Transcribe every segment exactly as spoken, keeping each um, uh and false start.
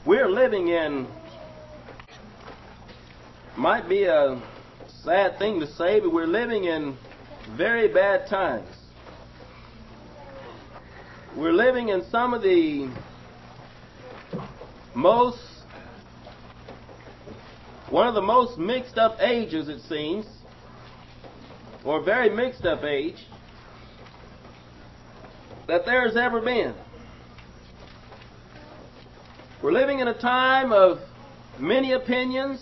we're living in, might be a sad thing to say, but we're living in very bad times. We're living in some of the most, one of the most mixed up ages, it seems, or very mixed up age that there's ever been. We're living in a time of many opinions,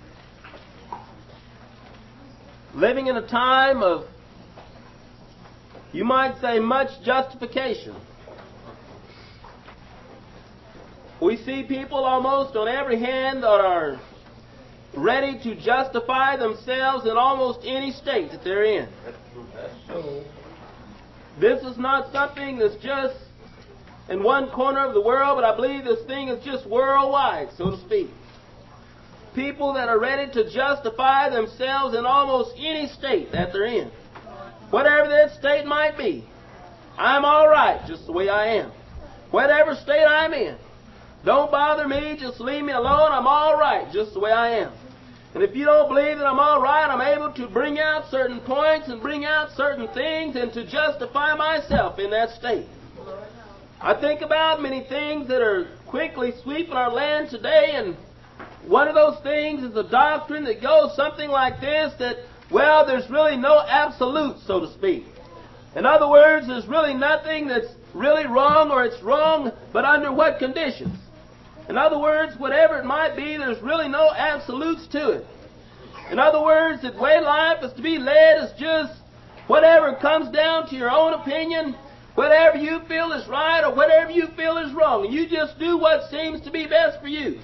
living in a time of, you might say, much justification. We see people almost on every hand that are ready to justify themselves in almost any state that they're in. This is not something that's just in one corner of the world, but I believe this thing is just worldwide, so to speak. People that are ready to justify themselves in almost any state that they're in. Whatever that state might be, I'm all right just the way I am. Whatever state I'm in, don't bother me, just leave me alone, I'm all right just the way I am. And if you don't believe that I'm all right, I'm able to bring out certain points and bring out certain things and to justify myself in that state. I think about many things that are quickly sweeping our land today, and one of those things is a doctrine that goes something like this, that, well, there's really no absolute, so to speak. In other words, there's really nothing that's really wrong, or it's wrong, but under what conditions? In other words, whatever it might be, there's really no absolutes to it. In other words, the way life is to be led is just whatever comes down to your own opinion, whatever you feel is right or whatever you feel is wrong. And you just do what seems to be best for you.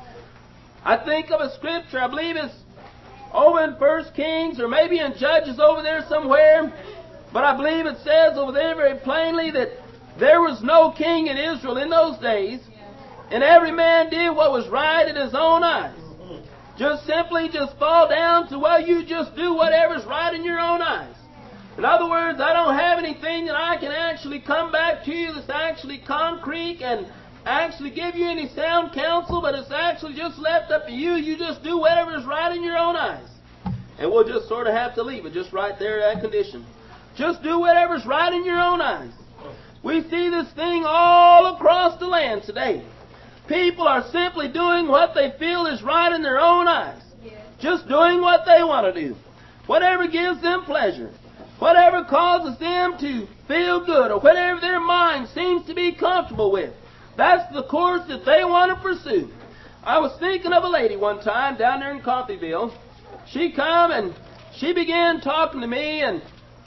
I think of a scripture, I believe it's over in First Kings or maybe in Judges over there somewhere, but I believe it says over there very plainly that there was no king in Israel in those days, and every man did what was right in his own eyes. Just simply just fall down to, well, you just do whatever's right in your own eyes. In other words, I don't have anything that I can actually come back to you that's actually concrete and actually give you any sound counsel, but it's actually just left up to you. You just do whatever's right in your own eyes. And we'll just sort of have to leave it just right there at that condition. Just do whatever's right in your own eyes. We see this thing all across the land today. People are simply doing what they feel is right in their own eyes. Just doing what they want to do. Whatever gives them pleasure. Whatever causes them to feel good, or whatever their mind seems to be comfortable with. That's the course that they want to pursue. I was thinking of a lady one time down there in Coffeyville. She come and she began talking to me, and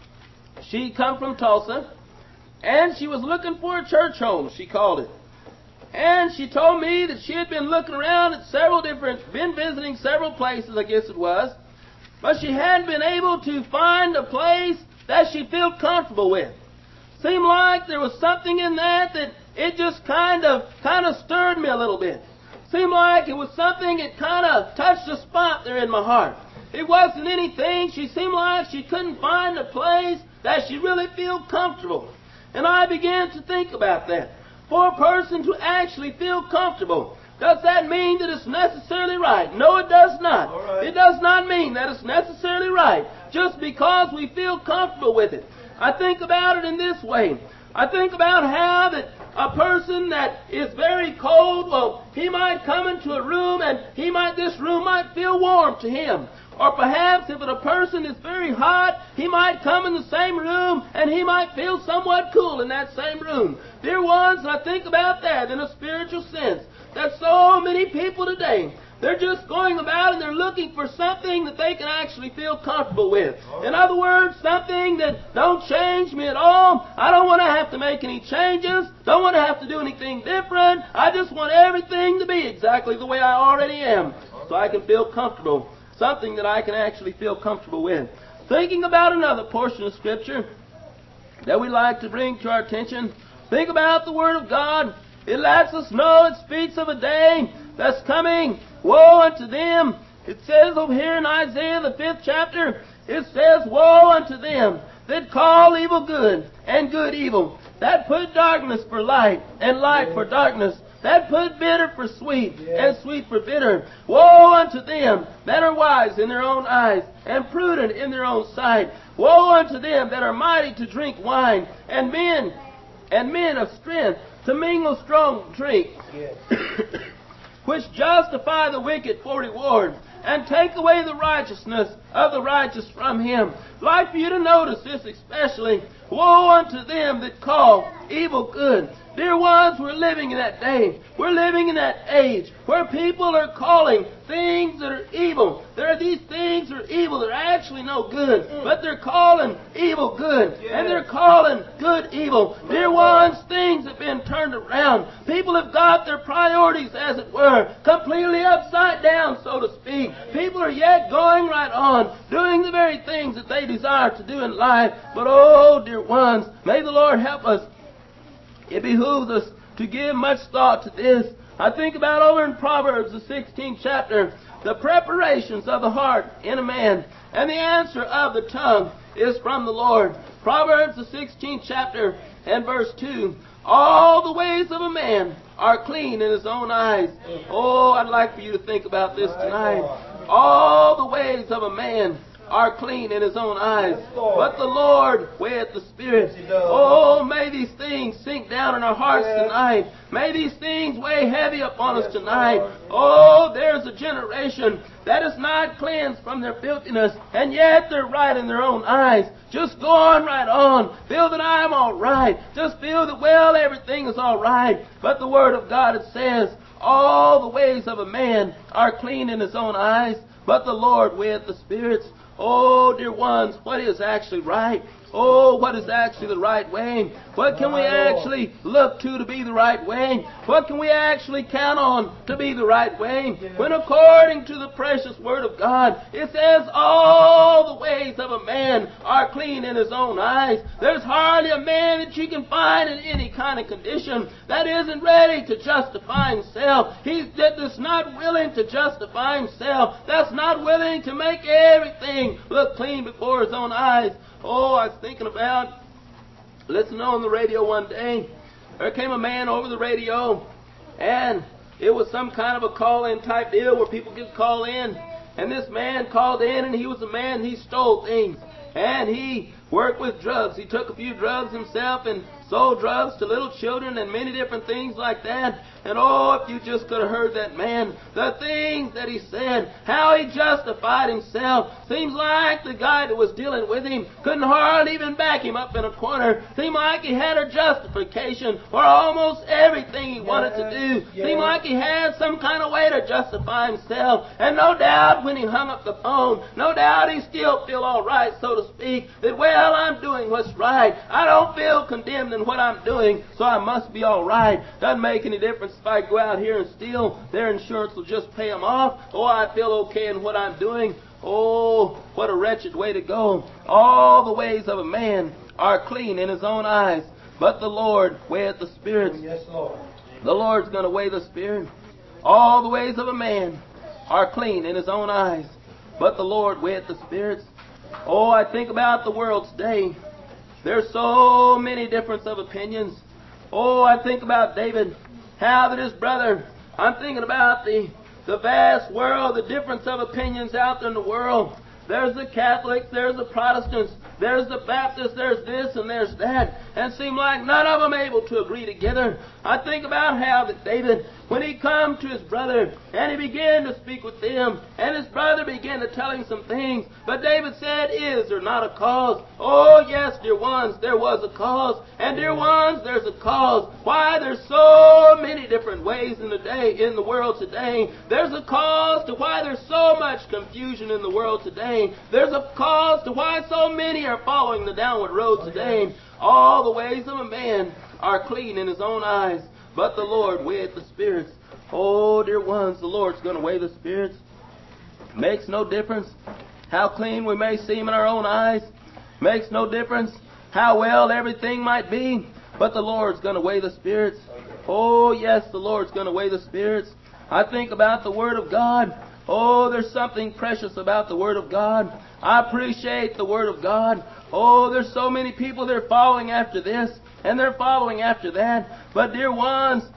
she come from Tulsa, and she was looking for a church home, she called it. And she told me that she had been looking around at several different, been visiting several places, I guess it was, but she hadn't been able to find a place that she felt comfortable with. Seemed like there was something in that that it just kind of kind of stirred me a little bit. Seemed like it was something that kind of touched a spot there in my heart. It wasn't anything. She seemed like she couldn't find a place that she really felt comfortable. And I began to think about that. For a person to actually feel comfortable, does that mean that it's necessarily right? No, it does not. Right. It does not mean that it's necessarily right just because we feel comfortable with it. I think about it in this way. I think about how that a person that is very cold, well, he might come into a room and he might, this room might feel warm to him. Or perhaps if a person is very hot, he might come in the same room and he might feel somewhat cool in that same room. Dear ones, and I think about that in a spiritual sense, that so many people today, they're just going about and they're looking for something that they can actually feel comfortable with. In other words, something that don't change me at all. I don't want to have to make any changes. Don't want to have to do anything different. I just want everything to be exactly the way I already am so I can feel comfortable. Something that I can actually feel comfortable with. Thinking about another portion of Scripture that we like to bring to our attention. Think about the Word of God. It lets us know, it speaks of a day that's coming. Woe unto them. It says over here in Isaiah, the fifth chapter, it says, woe unto them that call evil good and good evil, that put darkness for light and light for darkness, that put bitter for sweet, and sweet for bitter. Woe unto them that are wise in their own eyes, and prudent in their own sight. Woe unto them that are mighty to drink wine, and men, and men of strength to mingle strong drink, which justify the wicked for reward, and take away the righteousness of the righteous from him. I'd like for you to notice this especially. Woe unto them that call evil good. Dear ones, we're living in that day. We're living in that age where people are calling things that are evil. There are these things that are evil. They're actually no good. But they're calling evil good. Yes. And they're calling good evil. Dear ones, things have been turned around. People have got their priorities, as it were, completely upside down, so to speak. People are yet going right on, doing the very things that they desire to do in life. But oh, dear ones, may the Lord help us. It behooves us to give much thought to this. I think about over in Proverbs, the sixteenth chapter, the preparations of the heart in a man, and the answer of the tongue is from the Lord. Proverbs, the sixteenth chapter, and verse two. All the ways of a man are clean in his own eyes. Oh, I'd like for you to think about this tonight. All the ways of a man are clean in his own eyes, but the Lord weigheth the spirit. Oh, may these things sink down in our hearts tonight. May these things weigh heavy upon us tonight. Oh, there's a generation that is not cleansed from their filthiness, and yet they're right in their own eyes. Just go on right on. Feel that I'm all right. Just feel that, well, everything is all right. But the Word of God, it says, all the ways of a man are clean in his own eyes, but the Lord weigheth the spirits. Oh, dear ones, what is actually right? Oh, what is actually the right way? What can we actually look to to be the right way? What can we actually count on to be the right way? When according to the precious Word of God, it says all the ways of a man are clean in his own eyes. There's hardly a man that you can find in any kind of condition that isn't ready to justify himself. He's that's not willing to justify himself. That's not willing to make everything look clean before his own eyes. Oh, I was thinking about listening on the radio one day. There came a man over the radio, and it was some kind of a call-in type deal where people could call in. And this man called in, and he was a man, he stole things. And he worked with drugs. He took a few drugs himself and sold drugs to little children and many different things like that. And oh, if you just could have heard that man, the things that he said, how he justified himself. Seems like the guy that was dealing with him couldn't hardly even back him up in a corner. Seemed like he had a justification for almost everything he wanted to do. Yeah. Seemed like he had some kind of way to justify himself. And no doubt when he hung up the phone, no doubt he still feel all right, so to speak, that, well, I'm doing what's right. I don't feel condemned in what I'm doing, so I must be all right. Doesn't make any difference if I go out here and steal. Their insurance will just pay them off. Oh, I feel okay in what I'm doing. Oh, what a wretched way to go. All the ways of a man are clean in his own eyes, but the Lord weigheth the spirits. Yes, Lord. The Lord's going to weigh the spirit. All the ways of a man are clean in his own eyes, but the Lord weigheth the spirits. Oh, I think about the world today. There's so many differences of opinions. Oh, I think about David, how that his brother, I'm thinking about the, the vast world, the difference of opinions out there in the world. There's the Catholics, there's the Protestants, there's the Baptists, there's this and there's that. And it seemed like none of them able to agree together. I think about how that David, when he come to his brother, and he began to speak with them, and his brother began to tell him some things, but David said, is there not a cause? Oh, yes, dear ones, there was a cause. And dear ones, there's a cause. Why, there's so many different ways in the day, in the world today. There's a cause to why there's so much confusion in the world today. There's a cause to why so many are following the downward road today. All the ways of a man are clean in his own eyes, but the Lord weigheth the spirits. Oh, dear ones, the Lord's going to weigh the spirits. Makes no difference how clean we may seem in our own eyes. Makes no difference how well everything might be, but the Lord's going to weigh the spirits. Oh, yes, the Lord's going to weigh the spirits. I think about the Word of God. Oh, there's something precious about the Word of God. I appreciate the Word of God. Oh, there's so many people that are following after this, and they're following after that. But, dear ones,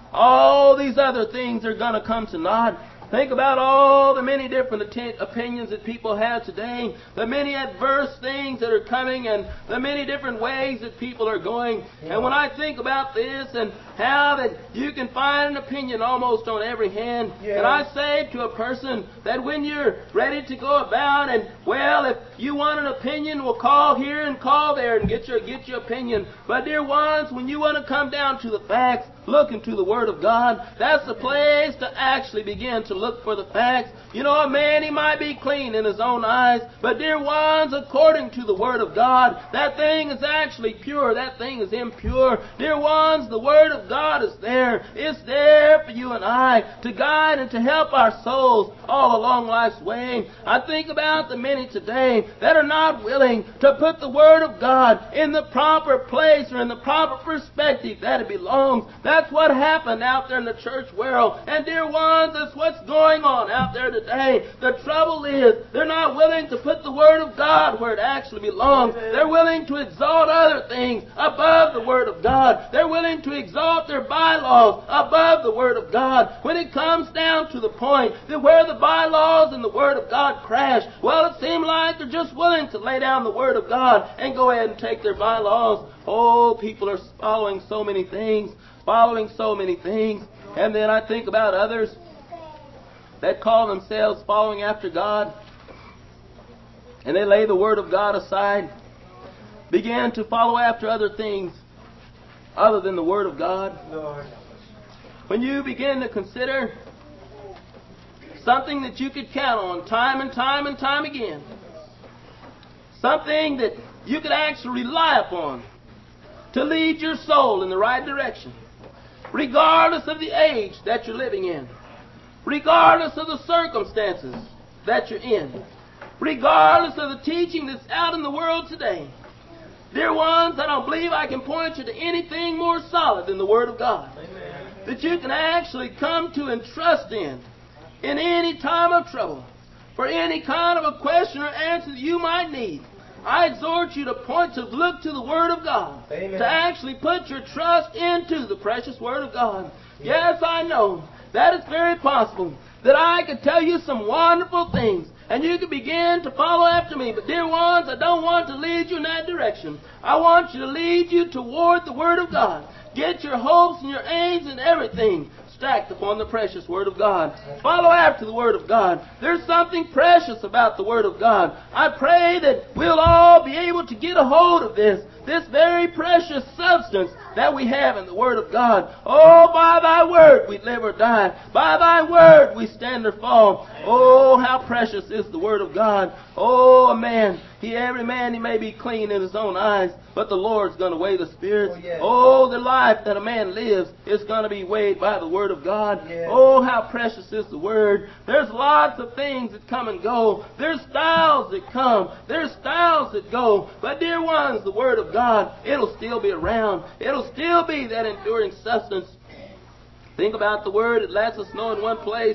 all these other things are going to come to naught. Think about all the many different atten- opinions that people have today, the many adverse things that are coming, and the many different ways that people are going. Yeah. And when I think about this and how that you can find an opinion almost on every hand, yeah. and I say to a person that when you're ready to go about and, well, if you want an opinion, we'll call here and call there and get your, get your opinion. But dear ones, when you want to come down to the facts, look into the Word of God, that's the place to actually begin to look for the facts. You know, a man, he might be clean in his own eyes, but dear ones, according to the Word of God, that thing is actually pure. That thing is impure. Dear ones, the Word of God is there. It's there for you and I to guide and to help our souls all along life's way. I think about the many today that are not willing to put the Word of God in the proper place or in the proper perspective that it belongs. That's what happened out there in the church world. And dear ones, that's what's going on out there today. The trouble is they're not willing to put the Word of God where it actually belongs. They're willing to exalt other things above the Word of God. They're willing to exalt their bylaws above the Word of God. When it comes down to the point that where the bylaws and the Word of God crash, well, it seems like they're just willing to lay down the Word of God and go ahead and take their bylaws. Oh, people are following so many things, following so many things. And then I think about others that call themselves following after God, and they lay the Word of God aside, begin to follow after other things other than the Word of God. Lord. When you begin to consider something that you could count on time and time and time again, something that you could actually rely upon to lead your soul in the right direction, regardless of the age that you're living in, regardless of the circumstances that you're in, regardless of the teaching that's out in the world today. Dear ones, I don't believe I can point you to anything more solid than the Word of God. Amen. That you can actually come to and trust in, in any time of trouble, for any kind of a question or answer that you might need. I exhort you to point to look to the Word of God. Amen. To actually put your trust into the precious Word of God. Yes, I know that it's very possible that I could tell you some wonderful things and you could begin to follow after me. But dear ones, I don't want to lead you in that direction. I want you to lead you toward the Word of God. Get your hopes and your aims and everything stacked upon the precious Word of God. Follow after the Word of God. There's something precious about the Word of God. I pray that we'll all be able to get a hold of this, this very precious substance that we have in the Word of God. Oh, by Thy Word we live or die. By Thy Word we stand or fall. Oh, how precious is the Word of God. Oh, a man, he, every man, he may be clean in his own eyes, but the Lord's going to weigh the spirits. Oh, yes. Oh, the life that a man lives is going to be weighed by the Word of God. Yes. Oh, how precious is the Word. There's lots of things that come and go. There's styles that come. There's styles that go. But dear ones, the Word of God, it'll still be around. It'll still be that enduring substance. Think about the Word. It lets us know in one place,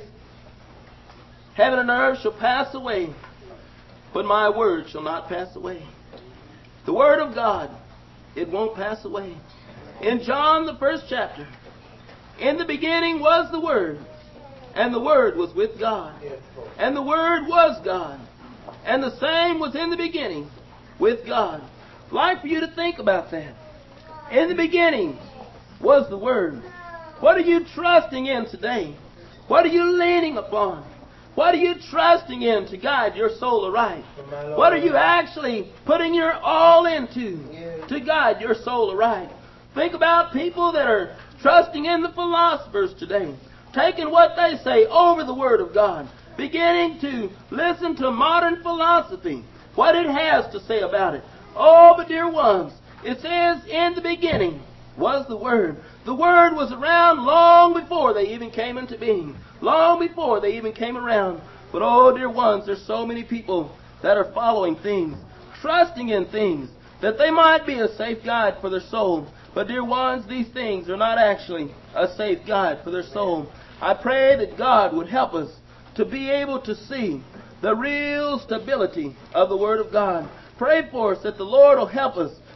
heaven and earth shall pass away, but my word shall not pass away. The Word of God, it won't pass away. In John, the first chapter, in the beginning was the Word, and the Word was with God, and the Word was God, and the same was in the beginning with God. I'd like for you to think about that. In the beginning was the Word. What are you trusting in today? What are you leaning upon? What are you trusting in to guide your soul aright? What are you actually putting your all into to guide your soul aright? Think about people that are trusting in the philosophers today, taking what they say over the Word of God, beginning to listen to modern philosophy, what it has to say about it. Oh, but dear ones, it says in the beginning was the Word. The Word was around long before they even came into being. Long before they even came around. But oh, dear ones, there's so many people that are following things, trusting in things, that they might be a safe guide for their soul. But dear ones, these things are not actually a safe guide for their soul. I pray that God would help us to be able to see the real stability of the Word of God. Pray for us that the Lord will help us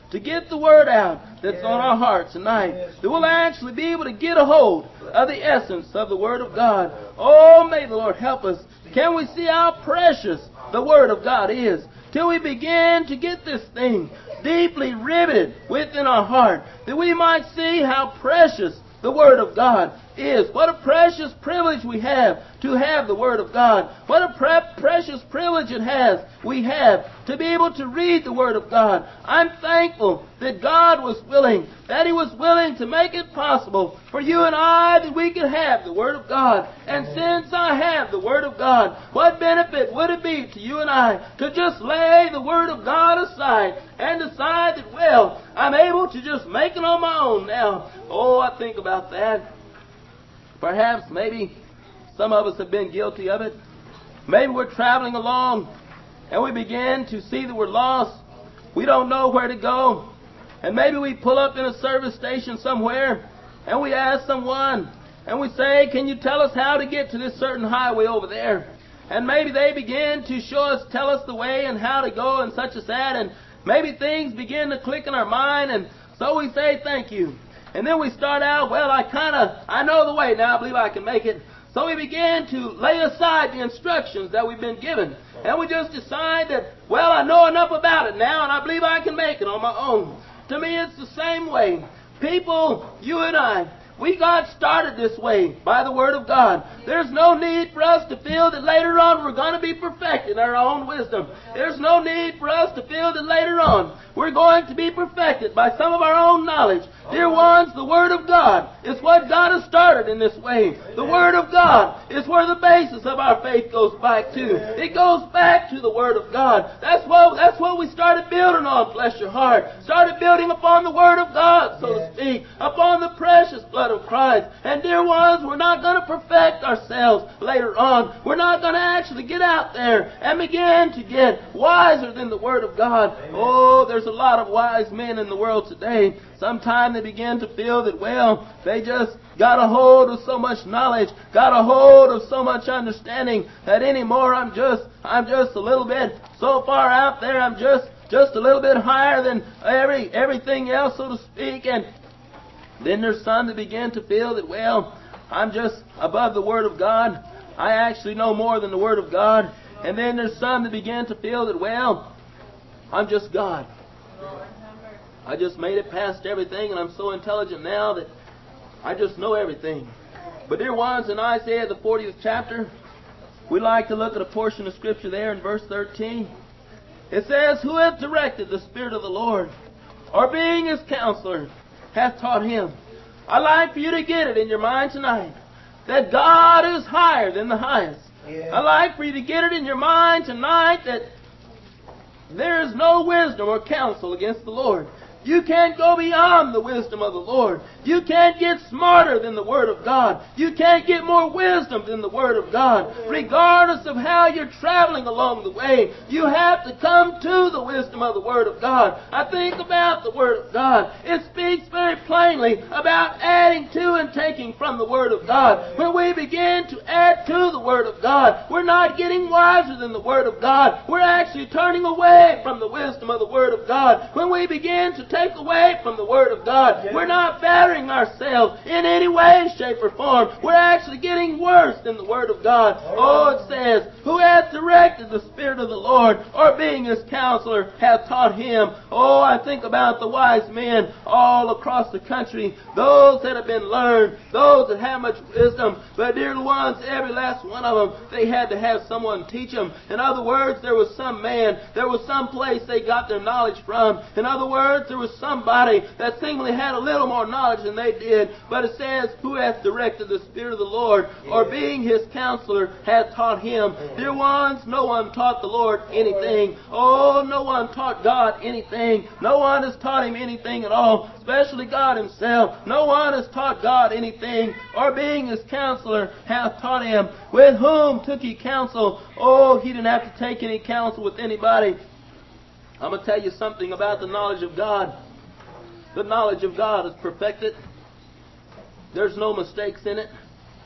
to get the word out that's on our heart tonight. That we'll actually be able to get a hold of the essence of the Word of God. Oh, may the Lord help us. Can we see how precious the Word of God is? Till we begin to get this thing deeply riveted within our heart, that we might see how precious the Word of God is. What a precious privilege we have to have the Word of God. What a pre- precious privilege it has, we have, to be able to read the Word of God. I'm thankful that God was willing, that He was willing to make it possible for you and I that we could have the Word of God. And since I have the Word of God, what benefit would it be to you and I to just lay the Word of God aside and decide that, well, I'm able to just make it on my own now? Oh, I think about that. Perhaps, maybe, some of us have been guilty of it. Maybe we're traveling along and we begin to see that we're lost. We don't know where to go. And maybe we pull up in a service station somewhere and we ask someone and we say, can you tell us how to get to this certain highway over there? And maybe they begin to show us, tell us the way and how to go and such as that. And maybe things begin to click in our mind, and so we say thank you. And then we start out, well, I kind of, I know the way now, I believe I can make it. So we begin to lay aside the instructions that we've been given. And we just decide that, well, I know enough about it now, and I believe I can make it on my own. To me, it's the same way. People, you and I, we got started this way by the Word of God. There's no need for us to feel that later on we're going to be perfected in our own wisdom. There's no need for us to feel that later on we're going to be perfected by some of our own knowledge. Dear ones, the Word of God is what got us started in this way. The Word of God is where the basis of our faith goes back to. It goes back to the Word of God. That's what, that's what we started building on, bless your heart. Started building upon the Word of God, so to speak, upon the precious blood of Christ. And dear ones, we're not going to perfect ourselves later on. We're not going to actually get out there and begin to get wiser than the Word of God. Oh, there's a lot of wise men in the world today. Sometimes they begin to feel that, well, they just got a hold of so much knowledge, got a hold of so much understanding that anymore I'm just, I'm just a little bit so far out there. I'm just, just a little bit higher than every, everything else, so to speak. And then there's some that begin to feel that, well, I'm just above the Word of God. I actually know more than the Word of God. And then there's some that begin to feel that, well, I'm just God. I just made it past everything, and I'm so intelligent now that I just know everything. But dear ones, in Isaiah the fortieth chapter, we like to look at a portion of Scripture there in verse thirteen. It says, who hath directed the Spirit of the Lord, or being His counselor, hath taught Him. I'd like for you to get it in your mind tonight, that God is higher than the highest. Yeah. I'd like for you to get it in your mind tonight that there is no wisdom or counsel against the Lord. You can't go beyond the wisdom of the Lord. You can't get smarter than the Word of God. You can't get more wisdom than the Word of God. Regardless of how you're traveling along the way, you have to come to the wisdom of the Word of God. I think about the Word of God. It speaks very plainly about adding to and taking from the Word of God. When we begin to add to the Word of God, we're not getting wiser than the Word of God. We're actually turning away from the wisdom of the Word of God. When we begin to take away from the Word of God, yes, we're not bettering ourselves in any way, shape, or form. We're actually getting worse than the Word of God. Oh, it says, who hath directed the Spirit of the Lord, or being His counselor, hath taught Him. Oh, I think about the wise men all across the country, those that have been learned, those that have much wisdom. But dear ones, every last one of them, they had to have someone teach them. In other words, there was some man, there was some place they got their knowledge from. In other words, there was somebody that seemingly had a little more knowledge than they did. But it says, who hath directed the Spirit of the Lord, or being His counselor, hath taught Him. Dear ones, no one taught the Lord anything. Oh, no one taught God anything. No one has taught Him anything at all, especially God Himself. No one has taught God anything, or being His counselor, hath taught Him. With whom took He counsel? Oh, He didn't have to take any counsel with anybody. I'm going to tell you something about the knowledge of God. The knowledge of God is perfected. There's no mistakes in it.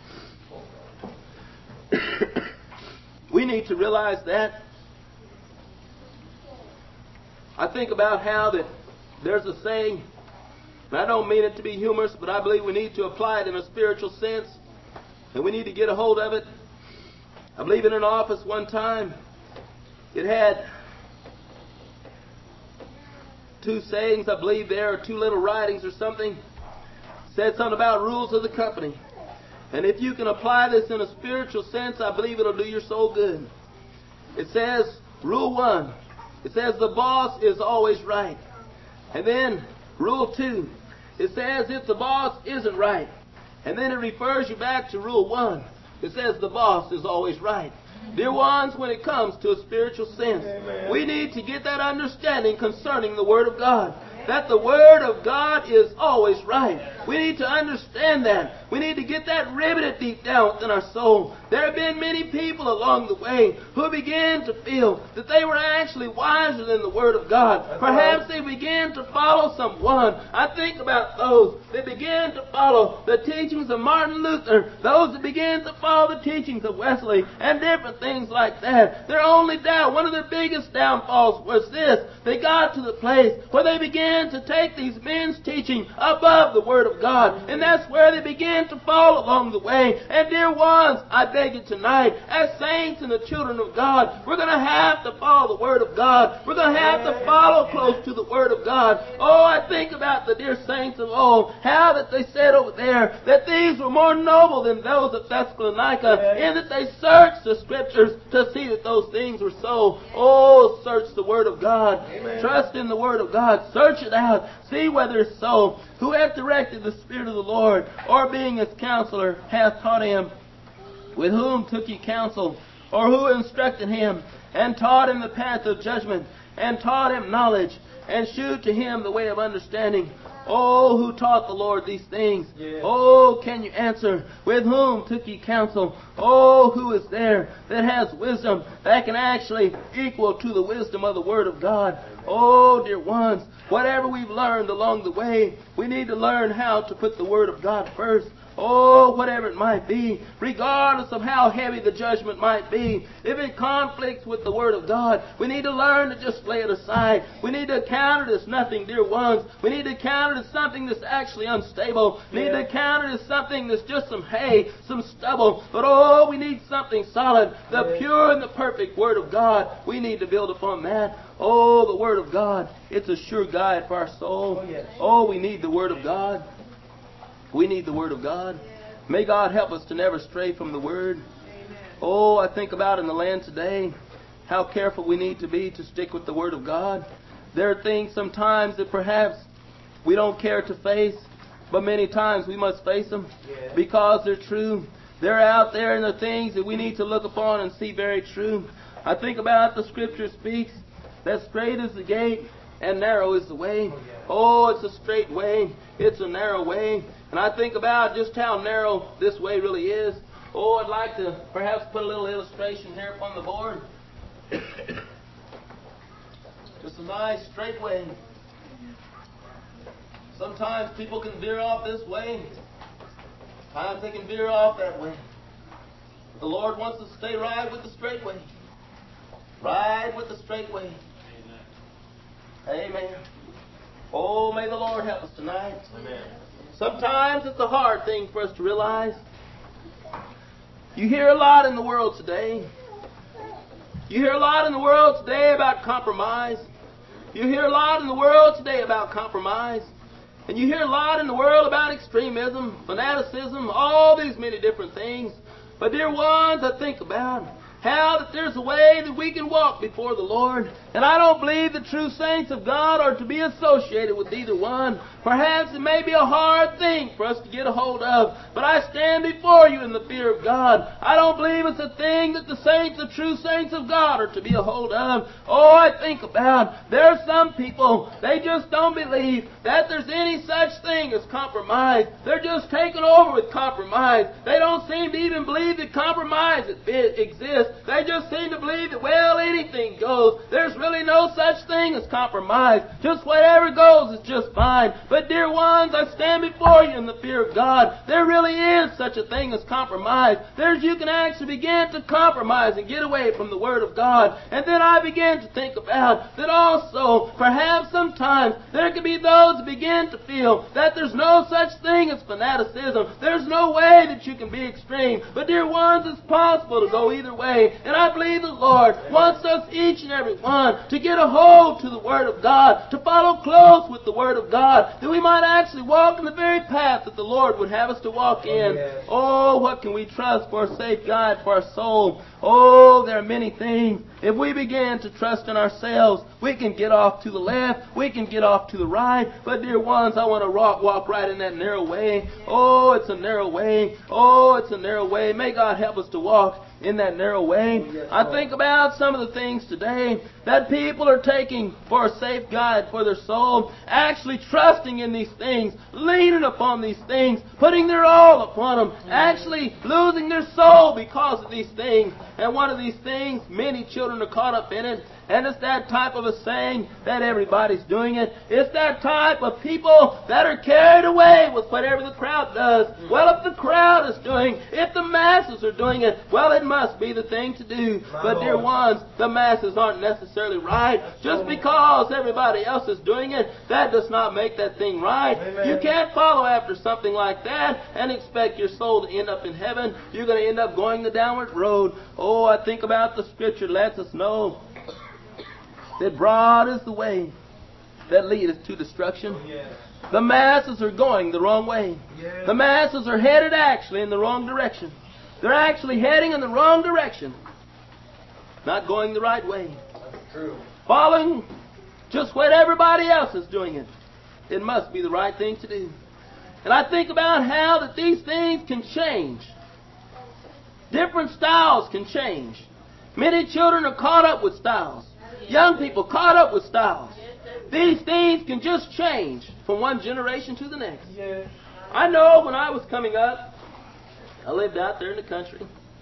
We need to realize that. I think about how that There's a saying, and I don't mean it to be humorous, but I believe we need to apply it in a spiritual sense, and we need to get a hold of it. I believe in an office one time, it had two sayings, I believe there, or two little writings or something. It said something about rules of the company. And if you can apply this in a spiritual sense, I believe it'll do your soul good. It says, rule one, it says the boss is always right. And then rule two, it says if the boss isn't right. And then it refers you back to rule one. It says the boss is always right. Dear ones, when it comes to a spiritual sense, Amen. We need to get that understanding concerning the Word of God. That the Word of God is always right. We need to understand that. We need to get that riveted deep down within our soul. There have been many people along the way who began to feel that they were actually wiser than the Word of God. Perhaps they began to follow someone. I think about those that began to follow the teachings of Martin Luther, those that began to follow the teachings of Wesley, and different things like that. Their only doubt, one of their biggest downfalls was this. They got to the place where they began to take these men's teaching above the Word of God. And that's where they began to fall along the way. And dear ones, I beg you tonight, as saints and the children of God, we're going to have to follow the Word of God. We're going to have to follow close to the Word of God. Oh, I think about the dear saints of old, how that they said over there that these were more noble than those of Thessalonica, in that they searched the Scriptures to see that those things were so. Oh, search the Word of God. Amen. Trust in the Word of God. Search it out. See whether it's so. Who hath directed the Spirit of the Lord, or being his counselor, hath taught him? With whom took ye counsel? Or who instructed him, and taught him the path of judgment, and taught him knowledge, and shewed to him the way of understanding? Oh, who taught the Lord these things? Yes. Oh, can you answer? With whom took ye counsel? Oh, who is there that has wisdom that can actually equal to the wisdom of the Word of God? Oh, dear ones, whatever we've learned along the way, we need to learn how to put the Word of God first. Oh, whatever it might be, regardless of how heavy the judgment might be, if it conflicts with the Word of God, we need to learn to just lay it aside. We need to count it as nothing, dear ones. We need to count it as something that's actually unstable. We need to count it as something that's just some hay, some stubble. But oh, we need something solid, the pure and the perfect Word of God. We need to build upon that. Oh, the Word of God, it's a sure guide for our soul. Oh, we need the Word of God. We need the Word of God. May God help us to never stray from the Word. Oh, I think about in the land today, how careful we need to be to stick with the Word of God. There are things sometimes that perhaps we don't care to face, but many times we must face them because they're true. They're out there, and they're things that we need to look upon and see very true. I think about the Scripture speaks that straight is the gate and narrow is the way. Oh, it's a straight way. It's a narrow way. And I think about just how narrow this way really is. Oh, I'd like to perhaps put a little illustration here upon the board. Just a nice straight way. Sometimes people can veer off this way. Sometimes they can veer off that way. The Lord wants us to stay right with the straight way. Right with the straight way. Amen. Oh, may the Lord help us tonight. Amen. Sometimes it's a hard thing for us to realize. You hear a lot in the world today. You hear a lot in the world today about compromise. You hear a lot in the world today about compromise. And you hear a lot in the world about extremism, fanaticism, all these many different things. But dear ones, I think about how that there's a way that we can walk before the Lord. And I don't believe the true saints of God are to be associated with either one. Perhaps it may be a hard thing for us to get a hold of, but I stand before you in the fear of God. I don't believe it's a thing that the saints, the true saints of God, are to be a hold of. Oh, I think about, there are some people, they just don't believe that there's any such thing as compromise. They're just taken over with compromise. They don't seem to even believe that compromise exists. with. They just seem to believe that, well, anything goes. There's really no such thing as compromise. Just whatever goes is just fine. But dear ones, I stand before you in the fear of God. There really is such a thing as compromise. There's you can actually begin to compromise and get away from the Word of God. And then I began to think about that also, perhaps sometimes there could be those that begin to feel that there's no such thing as fanaticism. There's no way that you can be extreme. But dear ones, it's possible to go either way. And I believe the Lord wants us each and every one to get a hold to the Word of God, to follow close with the Word of God, that we might actually walk in the very path that the Lord would have us to walk in. Yes. Oh, what can we trust for a safe guide for our soul? Oh, there are many things. If we begin to trust in ourselves, we can get off to the left, we can get off to the right. But dear ones, I want to walk, walk right in that narrow way. Oh, it's a narrow way. Oh, it's a narrow way. May God help us to walk in that narrow way. I think about some of the things today that people are taking for a safe guide for their soul, actually trusting in these things, leaning upon these things, putting their all upon them, actually losing their soul because of these things. And one of these things, many children are caught up in it. And it's that type of a saying that everybody's doing it. It's that type of people that are carried away with whatever the crowd does. Well, if the crowd is doing, if the masses are doing it, well, it must be the thing to do. But dear ones, the masses aren't necessarily right. Just because everybody else is doing it, that does not make that thing right. You can't follow after something like that and expect your soul to end up in heaven. You're going to end up going the downward road. Oh, I think about the Scripture lets us know that broad is the way that leadeth to destruction. Yes. The masses are going the wrong way. Yes. The masses are headed actually in the wrong direction. They're actually heading in the wrong direction. Not going the right way. That's true. Following just what everybody else is doing it. It must be the right thing to do. And I think about how that these things can change. Different styles can change. Many children are caught up with styles. Young people caught up with styles. These things can just change from one generation to the next. I know when I was coming up, I lived out there in the country.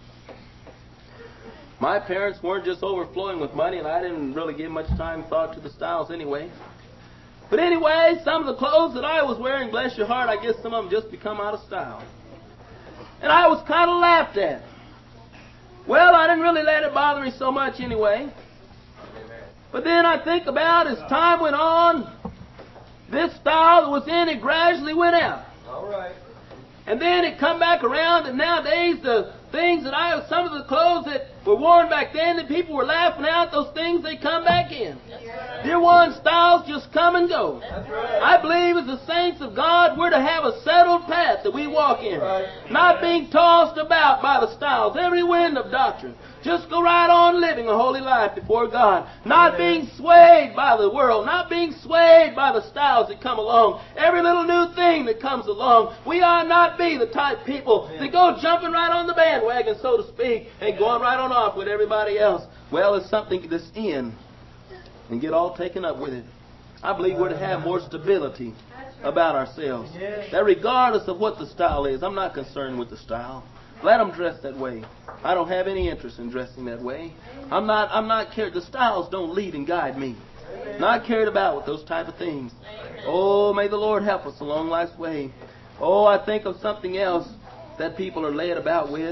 My parents weren't just overflowing with money, and I didn't really give much time thought to the styles anyway. But anyway, some of the clothes that I was wearing, bless your heart, I guess some of them just become out of style. And I was kind of laughed at. Well, I didn't really let it bother me so much anyway. But then I think about as time went on, this style that was in it gradually went out. All right. And then it come back around, and nowadays the things that I, some of the clothes that were worn back then that people were laughing at, those things, they come back in. Right. Dear one, styles just come and go. Right. I believe as the saints of God, we're to have a settled path that we walk in. Right. Not being tossed about by the styles, every wind of doctrine. Just go right on living a holy life before God. Not being swayed by the world. Not being swayed by the styles that come along. Every little new thing that comes along. We ought not be the type of people that go jumping right on the bandwagon, so to speak, and going right on off with everybody else. Well, it's something that's in and get all taken up with it. I believe we're to have more stability about ourselves. That regardless of what the style is, I'm not concerned with the style. Let them dress that way. I don't have any interest in dressing that way. I'm not I'm not carried. The styles don't lead and guide me. Not carried about with those type of things. Oh, may the Lord help us along life's way. Oh, I think of something else that people are led about with.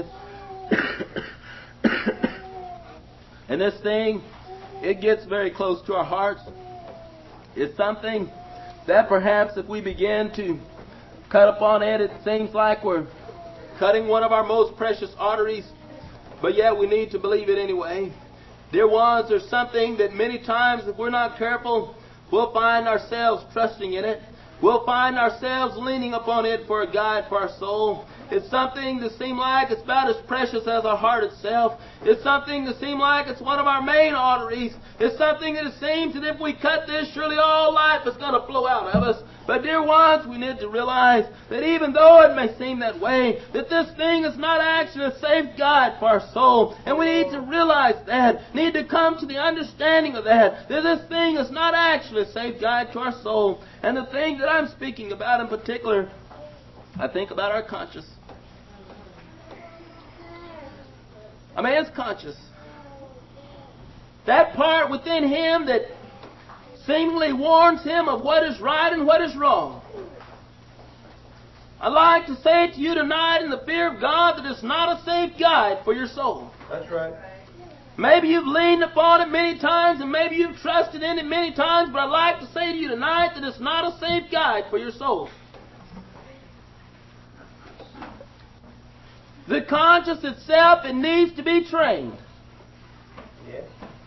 And this thing, it gets very close to our hearts. It's something that perhaps if we begin to cut upon it, it seems like we're cutting one of our most precious arteries, but yet we need to believe it anyway. Dear ones, there's something that many times, if we're not careful, we'll find ourselves trusting in it. We'll find ourselves leaning upon it for a guide for our soul. It's something that seems like it's about as precious as our heart itself. It's something that seems like it's one of our main arteries. It's something that it seems that if we cut this, surely all life is going to flow out of us. But dear ones, we need to realize that even though it may seem that way, that this thing is not actually a safe guide for our soul. And we need to realize that, need to come to the understanding of that, that this thing is not actually a safe guide to our soul. And the thing that I'm speaking about in particular, I think about our conscience. A man's conscience. That part within him that seemingly warns him of what is right and what is wrong. I'd like to say to you tonight in the fear of God that it's not a safe guide for your soul. That's right. Maybe you've leaned upon it many times and maybe you've trusted in it many times, but I'd like to say to you tonight that it's not a safe guide for your soul. The conscience itself, it needs to be trained. Yes.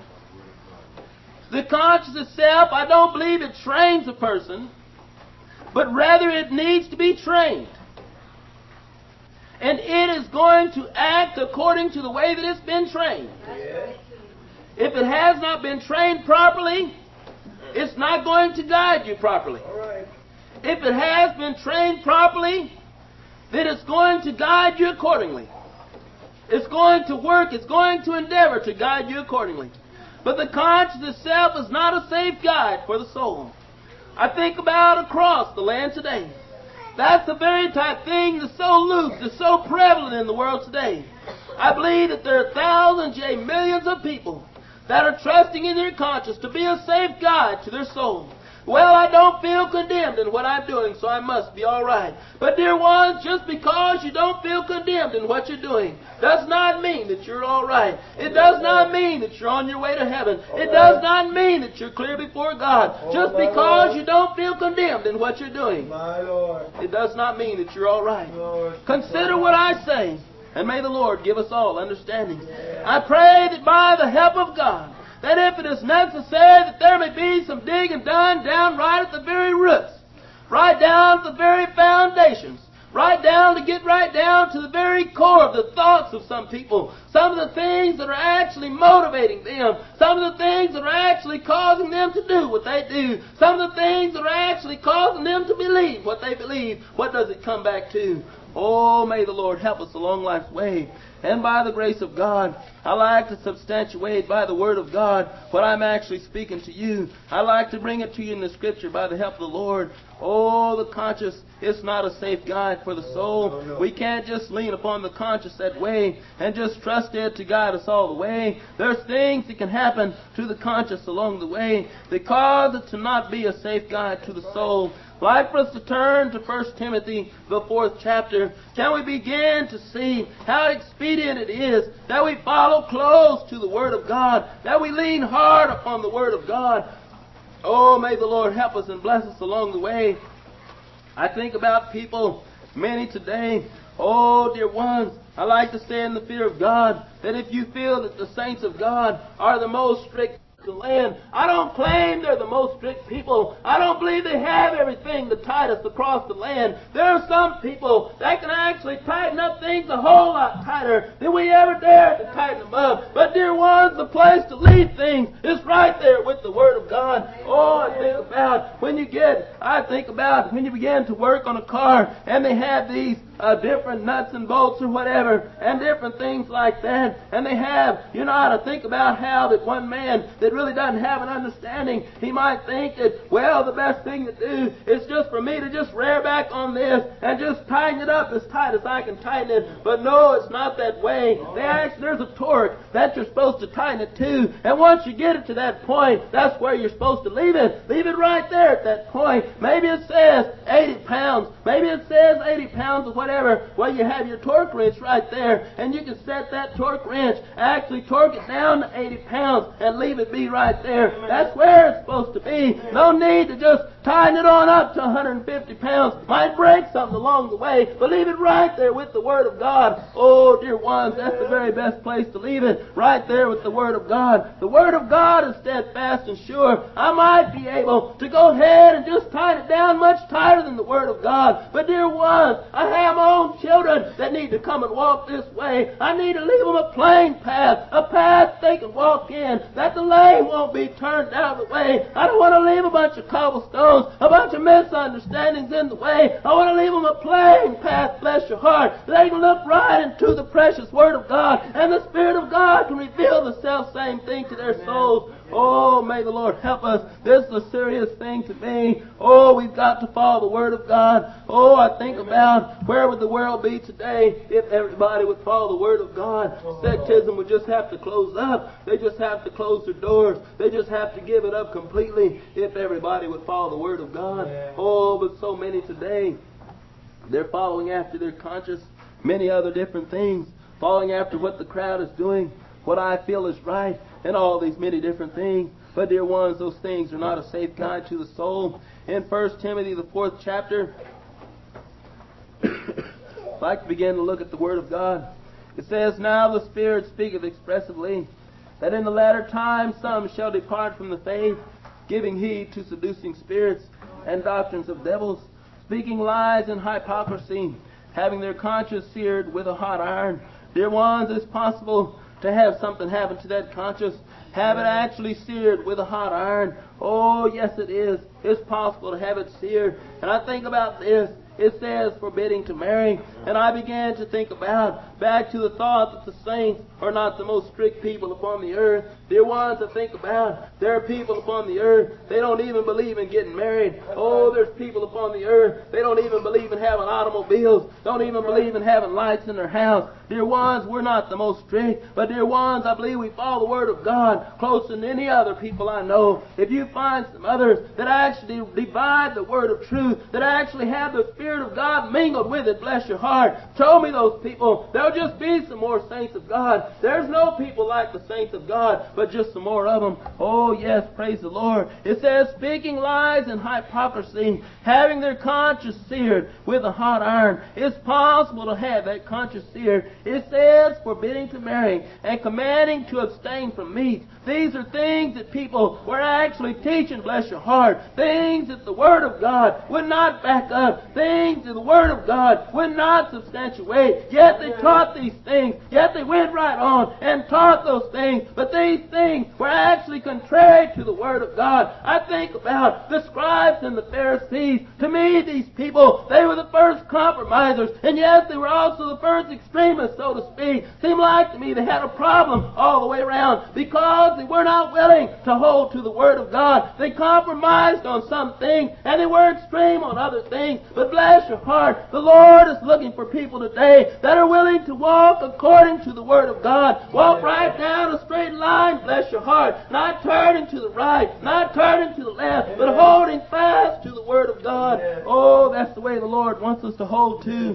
The conscience itself, I don't believe it trains a person, but rather it needs to be trained. And it is going to act according to the way that it's been trained. Yes. If it has not been trained properly, it's not going to guide you properly. All right. If it has been trained properly, then it's going to guide you accordingly. It's going to work, it's going to endeavor to guide you accordingly. But the conscience itself is not a safe guide for the soul. I think about across the land today. That's the very type thing that's so loose, that's so prevalent in the world today. I believe that there are thousands, yea, millions of people that are trusting in their conscience to be a safe guide to their soul. Well, I don't feel condemned in what I'm doing, so I must be all right. But dear ones, just because you don't feel condemned in what you're doing does not mean that you're all right. It does not mean that you're on your way to heaven. It does not mean that you're clear before God. Just because you don't feel condemned in what you're doing, it does not mean that you're all right. Consider what I say, and may the Lord give us all understanding. I pray that by the help of God, that if it is necessary that there may be some digging done down right at the very roots, right down at the very foundations, right down to get right down to the very core of the thoughts of some people, some of the things that are actually motivating them, some of the things that are actually causing them to do what they do, some of the things that are actually causing them to believe what they believe. What does it come back to? Oh, may the Lord help us along life's way. And by the grace of God, I like to substantiate by the Word of God what I'm actually speaking to you. I like to bring it to you in the Scripture by the help of the Lord. Oh, the conscience is not a safe guide for the soul. We can't just lean upon the conscience that way and just trust it to guide us all the way. There's things that can happen to the conscience along the way that cause it to not be a safe guide to the soul. I'd like for us to turn to First Timothy, the fourth chapter. Can we begin to see how expedient it is that we follow close to the Word of God, that we lean hard upon the Word of God. Oh, may the Lord help us and bless us along the way. I think about people, many today. Oh, dear ones, I like to say in the fear of God that if you feel that the saints of God are the most strict the land, I don't claim they're the most strict people. I don't believe they have everything to tide us across the land. There are some people that can actually tighten up things a whole lot tighter than we ever dared to tighten them up. But dear ones, the place to leave things is right there with the Word of God. Oh, I think about when you get, I think about when you begin to work on a car and they have these uh, different nuts and bolts or whatever and different things like that. And they have, you know how to think about how that one man that really doesn't have an understanding, he might think that, well, the best thing to do is just for me to just rear back on this and just tighten it up as tight as I can tighten it. But no, it's not that way. They actually, there's a torque that you're supposed to tighten it to. And once you get it to that point, that's where you're supposed to leave it. Leave it right there at that point. Maybe it says eighty pounds. Maybe it says eighty pounds or whatever. Well, you have your torque wrench right there. And you can set that torque wrench, actually torque it down to eighty pounds and leave it be right there. That's where it's supposed to be. No need to just tighten it on up to one hundred fifty pounds. Might break something along the way, but leave it right there with the Word of God. Oh, dear ones, that's the very best place to leave it. Right there with the Word of God. The Word of God is steadfast and sure. I might be able to go ahead and just tighten it down much tighter than the Word of God. But dear ones, I have my own children that need to come and walk this way. I need to leave them a plain path, a path they can walk in, that the land name won't be turned out of the way. I don't want to leave a bunch of cobblestones, a bunch of misunderstandings in the way. I want to leave them a plain path, bless your heart. They can look right into the precious Word of God, and the Spirit of God can reveal the self-same thing to their souls. Oh, may the Lord help us. This is a serious thing to me. Oh, we've got to follow the Word of God. Oh, I think about where would the world be today if everybody would follow the Word of God. Sectism would just have to close up. They just have to close their doors. They just have to give it up completely if everybody would follow the Word of God. Oh, but so many today, they're following after their conscience, many other different things, following after what the crowd is doing, what I feel is right, and all these many different things. But dear ones, those things are not a safe guide to the soul. In First Timothy, the fourth chapter, I'd like to begin to look at the Word of God. It says, Now the Spirit speaketh expressively, that in the latter time some shall depart from the faith, giving heed to seducing spirits and doctrines of devils, speaking lies and hypocrisy, having their conscience seared with a hot iron. Dear ones, it's possible to have something happen to that conscience, have it actually seared with a hot iron. Oh, yes, it is. It's possible to have it seared. And I think about this. It says forbidding to marry. And I began to think about, back to the thought that the saints are not the most strict people upon the earth. Dear ones, to think about, there are people upon the earth, they don't even believe in getting married. Oh, there's people upon the earth, they don't even believe in having automobiles, don't even believe in having lights in their house. Dear ones, we're not the most strict, but dear ones, I believe we follow the Word of God closer than any other people I know. If you find some others that actually divide the Word of truth, that actually have the Spirit of God mingled with it, bless your heart, show me those people. There'll just be some more saints of God. There's no people like the saints of God, but just some more of them. Oh, yes, praise the Lord. It says, speaking lies and hypocrisy, having their conscience seared with a hot iron. It's possible to have that conscience seared. It says, forbidding to marry and commanding to abstain from meat. These are things that people were actually teaching, bless your heart. Things that the Word of God would not back up. Things that the Word of God would not substantiate. Yet they taught these things. Yet they went right on and taught those things. But these things were actually contrary to the Word of God. I think about the scribes and the Pharisees. To me, these people, they were the first compromisers. And yes, they were also the first extremists, so to speak. Seemed like to me they had a problem all the way around because they were not willing to hold to the Word of God. They compromised on some things and they were extreme on other things. But bless your heart, the Lord is looking for people today that are willing to walk according to the Word of God. Walk right down a straight line, bless your heart, not turning to the right, not turning to the left, but holding fast to the Word of God. Oh, that's the way the Lord wants us to hold to.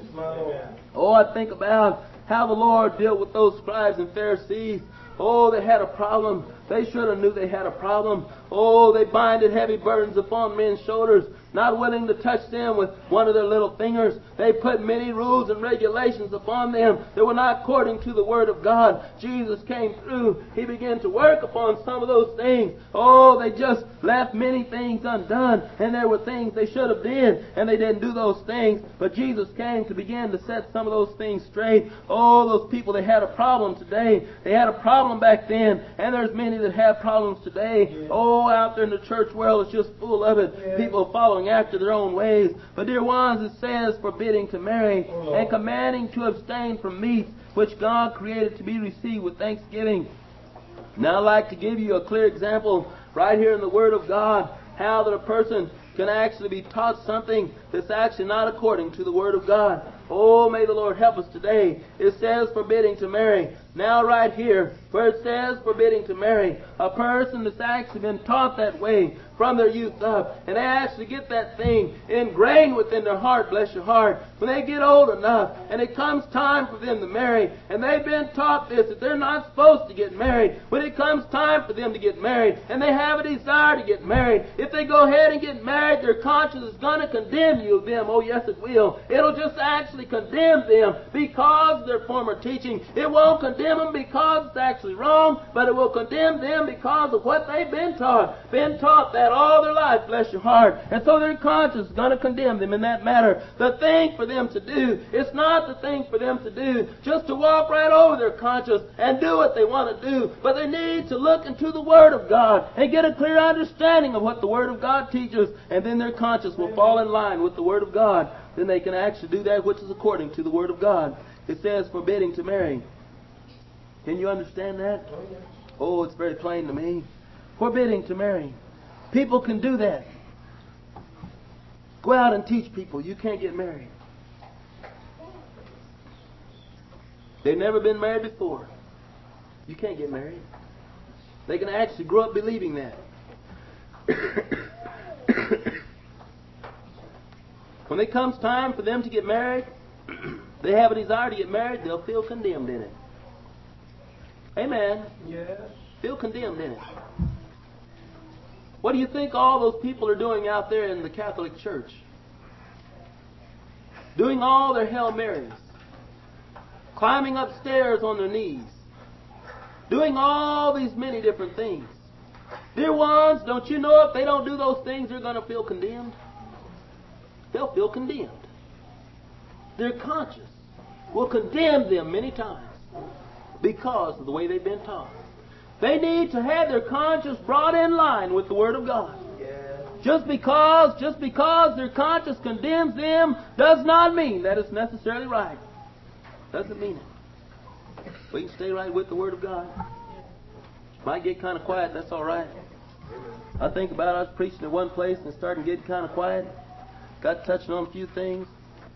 Oh, I think about how the Lord dealt with those scribes and Pharisees. Oh, they had a problem. They should have knew they had a problem. Oh, they binded heavy burdens upon men's shoulders, not willing to touch them with one of their little fingers. They put many rules and regulations upon them that were not according to the Word of God. Jesus came through. He began to work upon some of those things. Oh, they just left many things undone, and there were things they should have did, and they didn't do those things. But Jesus came to begin to set some of those things straight. Oh, those people, they had a problem today. They had a problem back then, and there's many that have problems today. Yeah. Oh, out there in the church world, it's just full of it. Yeah. People following after their own ways. But dear ones, it says forbidding to marry oh. and commanding to abstain from meats which God created to be received with thanksgiving. Now I'd like to give you a clear example right here in the Word of God, how that a person can actually be taught something that's actually not according to the Word of God. Oh, may the Lord help us today. It says forbidding to marry. Now right here, where it says forbidding to marry, a person that's actually been taught that way from their youth up, and they actually get that thing ingrained within their heart, bless your heart, when they get old enough, and it comes time for them to marry, and they've been taught this, that they're not supposed to get married. When it comes time for them to get married, and they have a desire to get married, if they go ahead and get married, their conscience is going to condemn you of them. Oh, yes, it will. It'll just actually actually condemn them because of their former teaching. It won't condemn them because it's actually wrong, but it will condemn them because of what they've been taught. Been taught that all their life, bless your heart. And so their conscience is going to condemn them in that matter. The thing for them to do, it's not the thing for them to do just to walk right over their conscience and do what they want to do, but they need to look into the Word of God and get a clear understanding of what the Word of God teaches, and then their conscience will fall in line with the Word of God. Then they can actually do that which is according to the Word of God. It says forbidding to marry. Can you understand that? Oh, it's very plain to me. Forbidding to marry. People can do that. Go out and teach people you can't get married. They've never been married before. You can't get married. They can actually grow up believing that. When it comes time for them to get married, they have a desire to get married, they'll feel condemned in it. Amen. Yes. Feel condemned in it. What do you think all those people are doing out there in the Catholic Church? Doing all their Hail Marys. Climbing upstairs on their knees. Doing all these many different things. Dear ones, don't you know if they don't do those things, they're going to feel condemned? They'll feel condemned. Their conscience will condemn them many times because of the way they've been taught. They need to have their conscience brought in line with the Word of God. Yes. Just because, just because their conscience condemns them does not mean that it's necessarily right. Doesn't mean it. We can stay right with the Word of God. Might get kind of quiet, that's all right. I think about it, I was preaching at one place and starting to get kind of quiet. Got touching on a few things.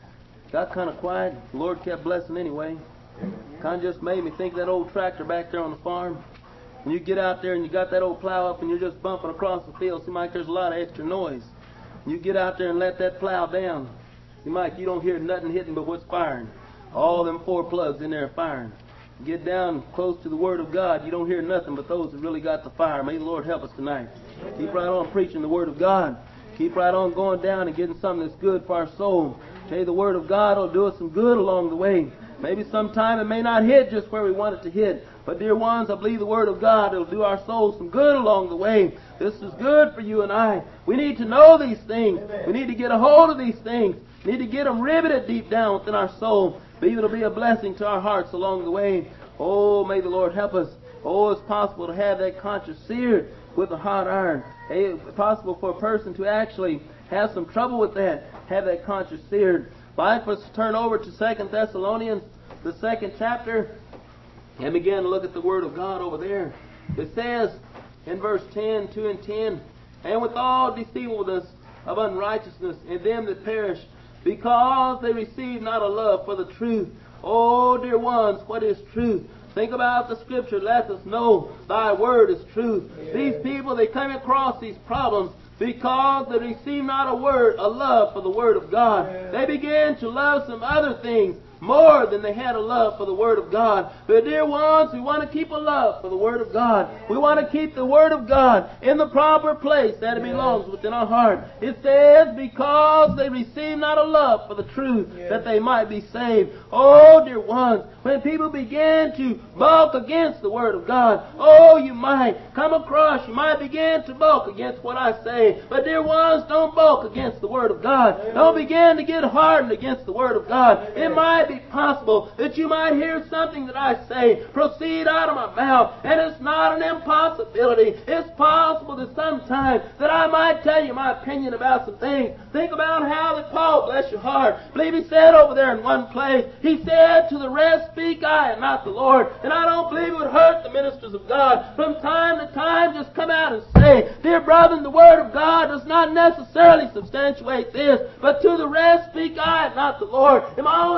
Got kind of quiet. The Lord kept blessing anyway. Kind of just made me think of that old tractor back there on the farm. When you get out there and you got that old plow up and you're just bumping across the field, seems like there's a lot of extra noise. You get out there and let that plow down. You might, you don't hear nothing hitting but what's firing. All them four plugs in there are firing. You get down close to the Word of God, you don't hear nothing but those that really got the fire. May the Lord help us tonight. Keep right on preaching the Word of God. Keep right on going down and getting something that's good for our soul. Tell you the Word of God will do us some good along the way. Maybe sometime it may not hit just where we want it to hit. But dear ones, I believe the Word of God will do our souls some good along the way. This is good for you and I. We need to know these things. Amen. We need to get a hold of these things. We need to get them riveted deep down within our soul. Maybe it'll be a blessing to our hearts along the way. Oh, may the Lord help us. Oh, it's possible to have that conscience seared with a hot iron. It's possible for a person to actually have some trouble with that, have that conscience seared. Like for us to turn over to Second Thessalonians, the second chapter, and begin to look at the Word of God over there. It says in verse ten, two and ten, and with all deceivableness of unrighteousness in them that perish, because they receive not a love for the truth. Oh, dear ones, what is truth? Think about the Scripture. Let us know Thy Word is truth. Yeah. These people, they come across these problems because they receive not a word, a love for the Word of God. Yeah. They begin to love some other things more than they had a love for the Word of God. But dear ones, we want to keep a love for the Word of God. We want to keep the Word of God in the proper place that it belongs within our heart. It says, because they receive not a love for the truth, that they might be saved. Oh, dear ones, when people begin to bulk against the Word of God, oh, you might come across, you might begin to bulk against what I say. But dear ones, don't bulk against the Word of God. Don't begin to get hardened against the Word of God. It might be possible that you might hear something that I say proceed out of my mouth, and it's not an impossibility. It's possible that sometime that I might tell you my opinion about some things. Think about how that Paul, bless your heart, I believe he said over there in one place, he said, to the rest speak I and not the Lord. And I don't believe it would hurt the ministers of God from time to time just come out and say, dear brethren, the Word of God does not necessarily substantiate this, but to the rest speak I and not the Lord. In my own opinion,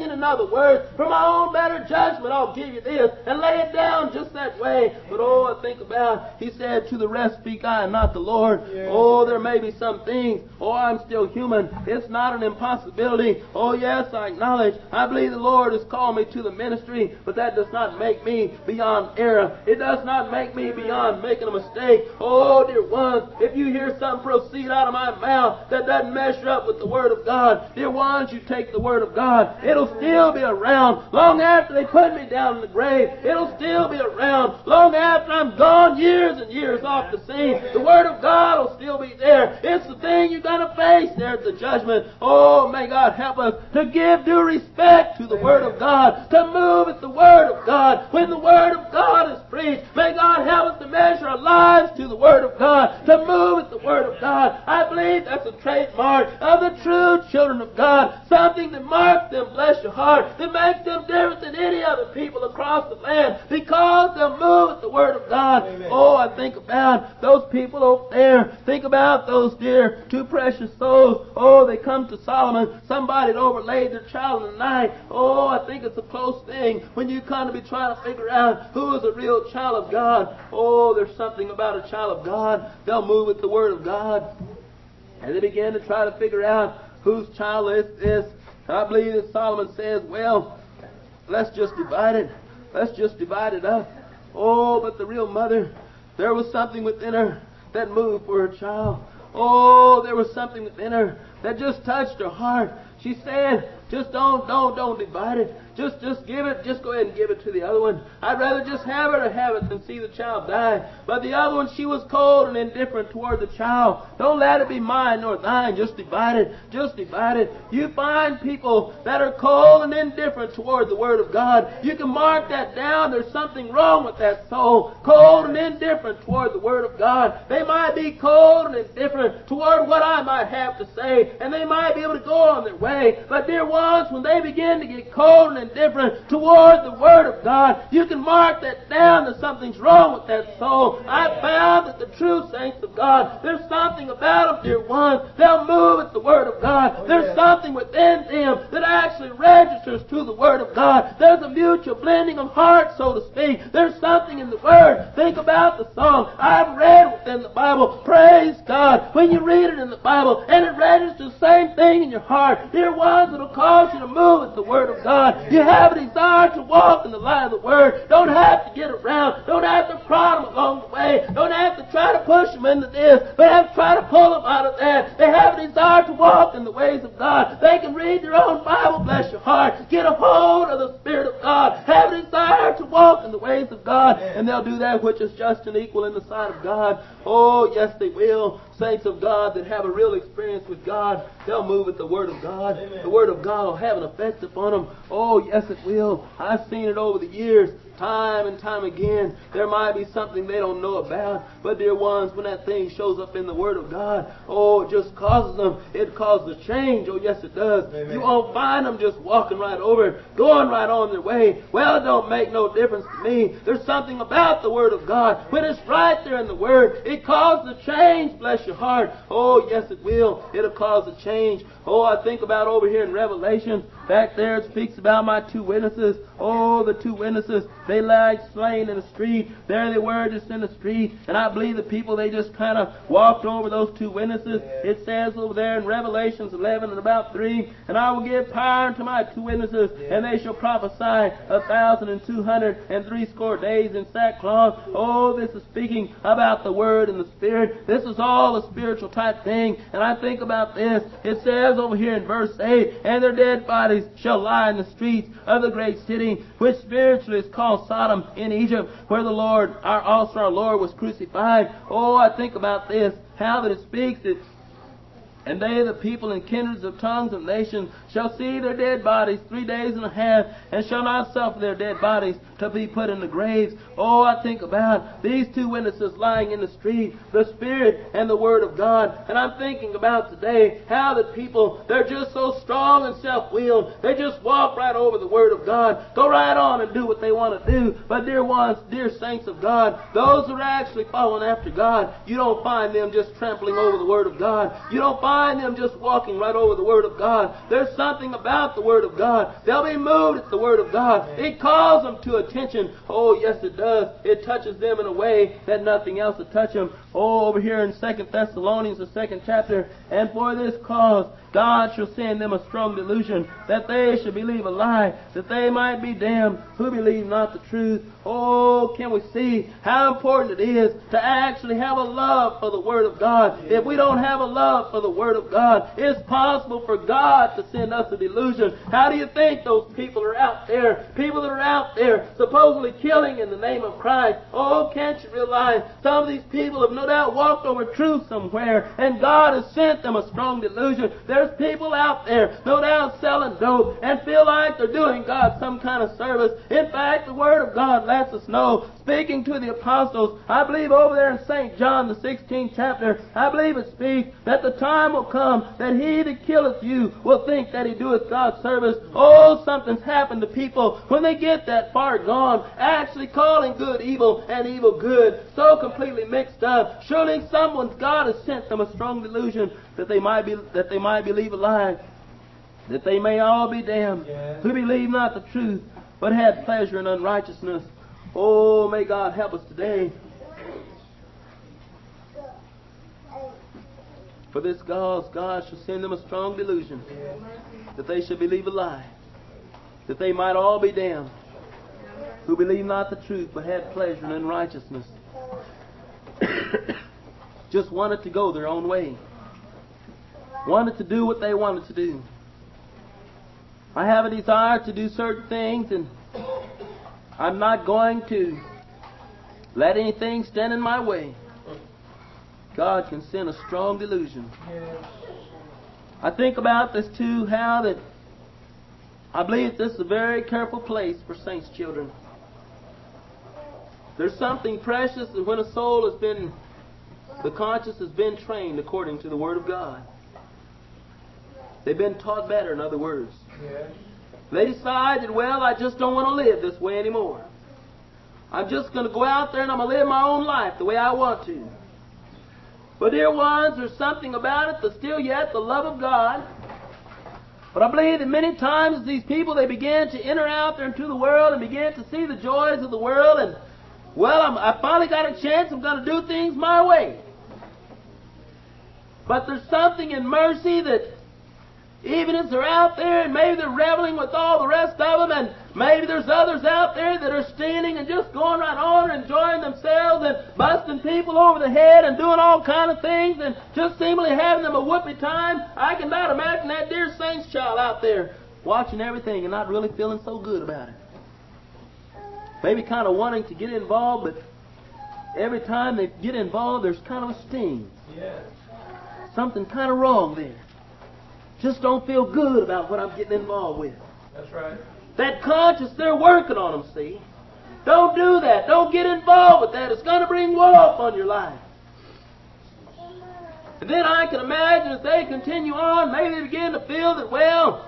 opinion. In other words, for my own better judgment, I'll give you this and lay it down just that way. But oh, I think about, he said, to the rest speak I and not the Lord. Yeah. Oh, there may be some things. Oh, I'm still human. It's not an impossibility. Oh, yes, I acknowledge. I believe the Lord has called me to the ministry, but that does not make me beyond error. It does not make me beyond making a mistake. Oh, dear ones, if you hear something proceed out of my mouth that doesn't measure up with the Word of God, dear ones, you take the Word of God. It'll still be around long after they put me down in the grave. It'll still be around long after I'm gone years and years off the scene. The Word of God will still be there. It's the thing you're going to face there at the judgment. Oh, may God help us to give due respect to the Word of God, to move at the Word of God. When the Word of God is preached, may God help us to measure our lives to the Word of God, to move at the Word of God. I believe that's a trademark of the true children of God, something that marks them, bless your heart, that makes them different than any other people across the land, because they'll move at the Word of God. Amen. Oh, I think about those people over there. Think about those dear, two precious souls. Oh, they come to Solomon. Somebody had overlaid their child in the night. Oh, I think it's a close thing when you come to be trying to figure out who is a real child of God. Oh, there's something about a child of God. They'll move with the Word of God. And they begin to try to figure out whose child is this. I believe that Solomon says, well, let's just divide it. Let's just divide it up. Oh, but the real mother, there was something within her that moved for her child. Oh, there was something within her that just touched her heart. She said, just don't, don't, don't divide it. Just, just give it, just go ahead and give it to the other one. I'd rather just have her to have it than see the child die. But the other one, she was cold and indifferent toward the child. Don't let it be mine nor thine. Just divide it. Just divide it. You find people that are cold and indifferent toward the Word of God. You can mark that down. There's something wrong with that soul. Cold and indifferent toward the Word of God. They might be cold and indifferent toward what I might have to say, and they might be able to go on their way. But dear ones, when they begin to get cold and indifferent toward the Word of God, you can mark that down that something's wrong with that soul. I found that the true saints of God, there's something about them, dear ones. They'll move at the Word of God. Oh, there's yeah. something within them that actually registers to the Word of God. There's a mutual blending of hearts, so to speak. There's something in the Word. Think about the song I've read within the Bible. Praise God. When you read it in the Bible and it registers the same thing in your heart, dear ones, it'll cause you to move at the Word of God. You have a desire to walk in the light of the Word. Don't have to get around. Don't have to prod them along the way. Don't have to try to push them into this, but have to try to pull them out of that. They have a desire to walk in the ways of God. They can read their own Bible, bless your heart. Get a hold of the Spirit of God. Have a desire to walk in the ways of God, and they'll do that which is just and equal in the sight of God. Oh, yes, they will. Saints of God that have a real experience with God, they'll move at the Word of God. Amen. The Word of God will have an effect upon them. Oh, yes, it will. I've seen it over the years. Time and time again, there might be something they don't know about. But dear ones, when that thing shows up in the Word of God, oh, it just causes them, it causes a change. Oh, yes, it does. Amen. You won't find them just walking right over, going right on their way. Well, it don't make no difference to me. There's something about the Word of God. When it's right there in the Word, it causes a change, bless your heart. Oh, yes, it will. It'll cause a change. Oh, I think about over here in Revelation, back there it speaks about my two witnesses. Oh, the two witnesses, they lie slain in the street. There they were just in the street. And I believe the people, they just kind of walked over those two witnesses. It says over there in Revelations eleven and about three, and I will give power unto my two witnesses, and they shall prophesy a thousand and two hundred and threescore days in sackcloth. Oh, this is speaking about the Word and the Spirit. This is all a spiritual type thing. And I think about this. It says over here in verse eight, and their dead bodies shall lie in the streets of the great city, which spiritually is called Sodom in Egypt, where the Lord, our also our Lord, was crucified. Oh, I think about this, how that it speaks it. And they, the people and kindreds of tongues and nations, shall see their dead bodies three days and a half, and shall not suffer their dead bodies to be put in the graves. Oh, I think about these two witnesses lying in the street, the Spirit and the Word of God. And I'm thinking about today how that people, they're just so strong and self-willed. They just walk right over the Word of God, go right on and do what they want to do. But dear ones, dear saints of God, those who are actually following after God, you don't find them just trampling over the Word of God. You don't find find them just walking right over the Word of God. There's something about the Word of God. They'll be moved at the Word of God. It calls them to attention. Oh, yes, it does. It touches them in a way that nothing else will touch them. Oh, over here in Second Thessalonians, the second chapter, and for this cause God shall send them a strong delusion, that they should believe a lie, that they might be damned who believe not the truth. Oh, can we see how important it is to actually have a love for the Word of God? If we don't have a love for the Word of God, it's possible for God to send us a delusion. How do you think those people are out there? People that are out there supposedly killing in the name of Christ. Oh, can't you realize some of these people have no doubt walked over truth somewhere, and God has sent them a strong delusion. There's people out there no doubt selling dope and feel like they're doing God some kind of service. In fact, the Word of God lets us know, speaking to the apostles, I believe over there in Saint John, the sixteenth chapter, I believe it speaks that the time will come that he that killeth you will think that he doeth God's service. Oh, something's happened to people when they get that far gone, actually calling good evil and evil good, so completely mixed up. Surely someone's God has sent them a strong delusion that they might be that they might believe a lie, that they may all be damned, yes, who believe not the truth, but had pleasure in unrighteousness. Oh, may God help us today. For this cause God shall send them a strong delusion, that they should believe a lie, that they might all be damned, who believe not the truth, but had pleasure in unrighteousness. Just wanted to go their own way. Wanted to do what they wanted to do. I have a desire to do certain things, and I'm not going to let anything stand in my way. God can send a strong delusion. I think about this too, how that I believe this is a very careful place for saints' children. There's something precious that when a soul has been, the conscience has been trained according to the Word of God. They've been taught better, in other words. Yes. They decide that, well, I just don't want to live this way anymore. I'm just going to go out there and I'm going to live my own life the way I want to. But dear ones, there's something about it that's still yet the love of God. But I believe that many times these people, they begin to enter out there into the world and begin to see the joys of the world, and, well, I'm, I finally got a chance, I'm going to do things my way. But there's something in mercy that even as they're out there and maybe they're reveling with all the rest of them, and maybe there's others out there that are standing and just going right on and enjoying themselves and busting people over the head and doing all kind of things and just seemingly having them a whoopee time. I can about imagine that dear saint's child out there watching everything and not really feeling so good about it. Maybe kind of wanting to get involved, but every time they get involved there's kind of a sting. Yes. Something kind of wrong there. Just don't feel good about what I'm getting involved with. That's right. That conscience, they're working on them, see? Don't do that. Don't get involved with that. It's going to bring woe upon your life. And then I can imagine as they continue on, maybe they begin to feel that, well,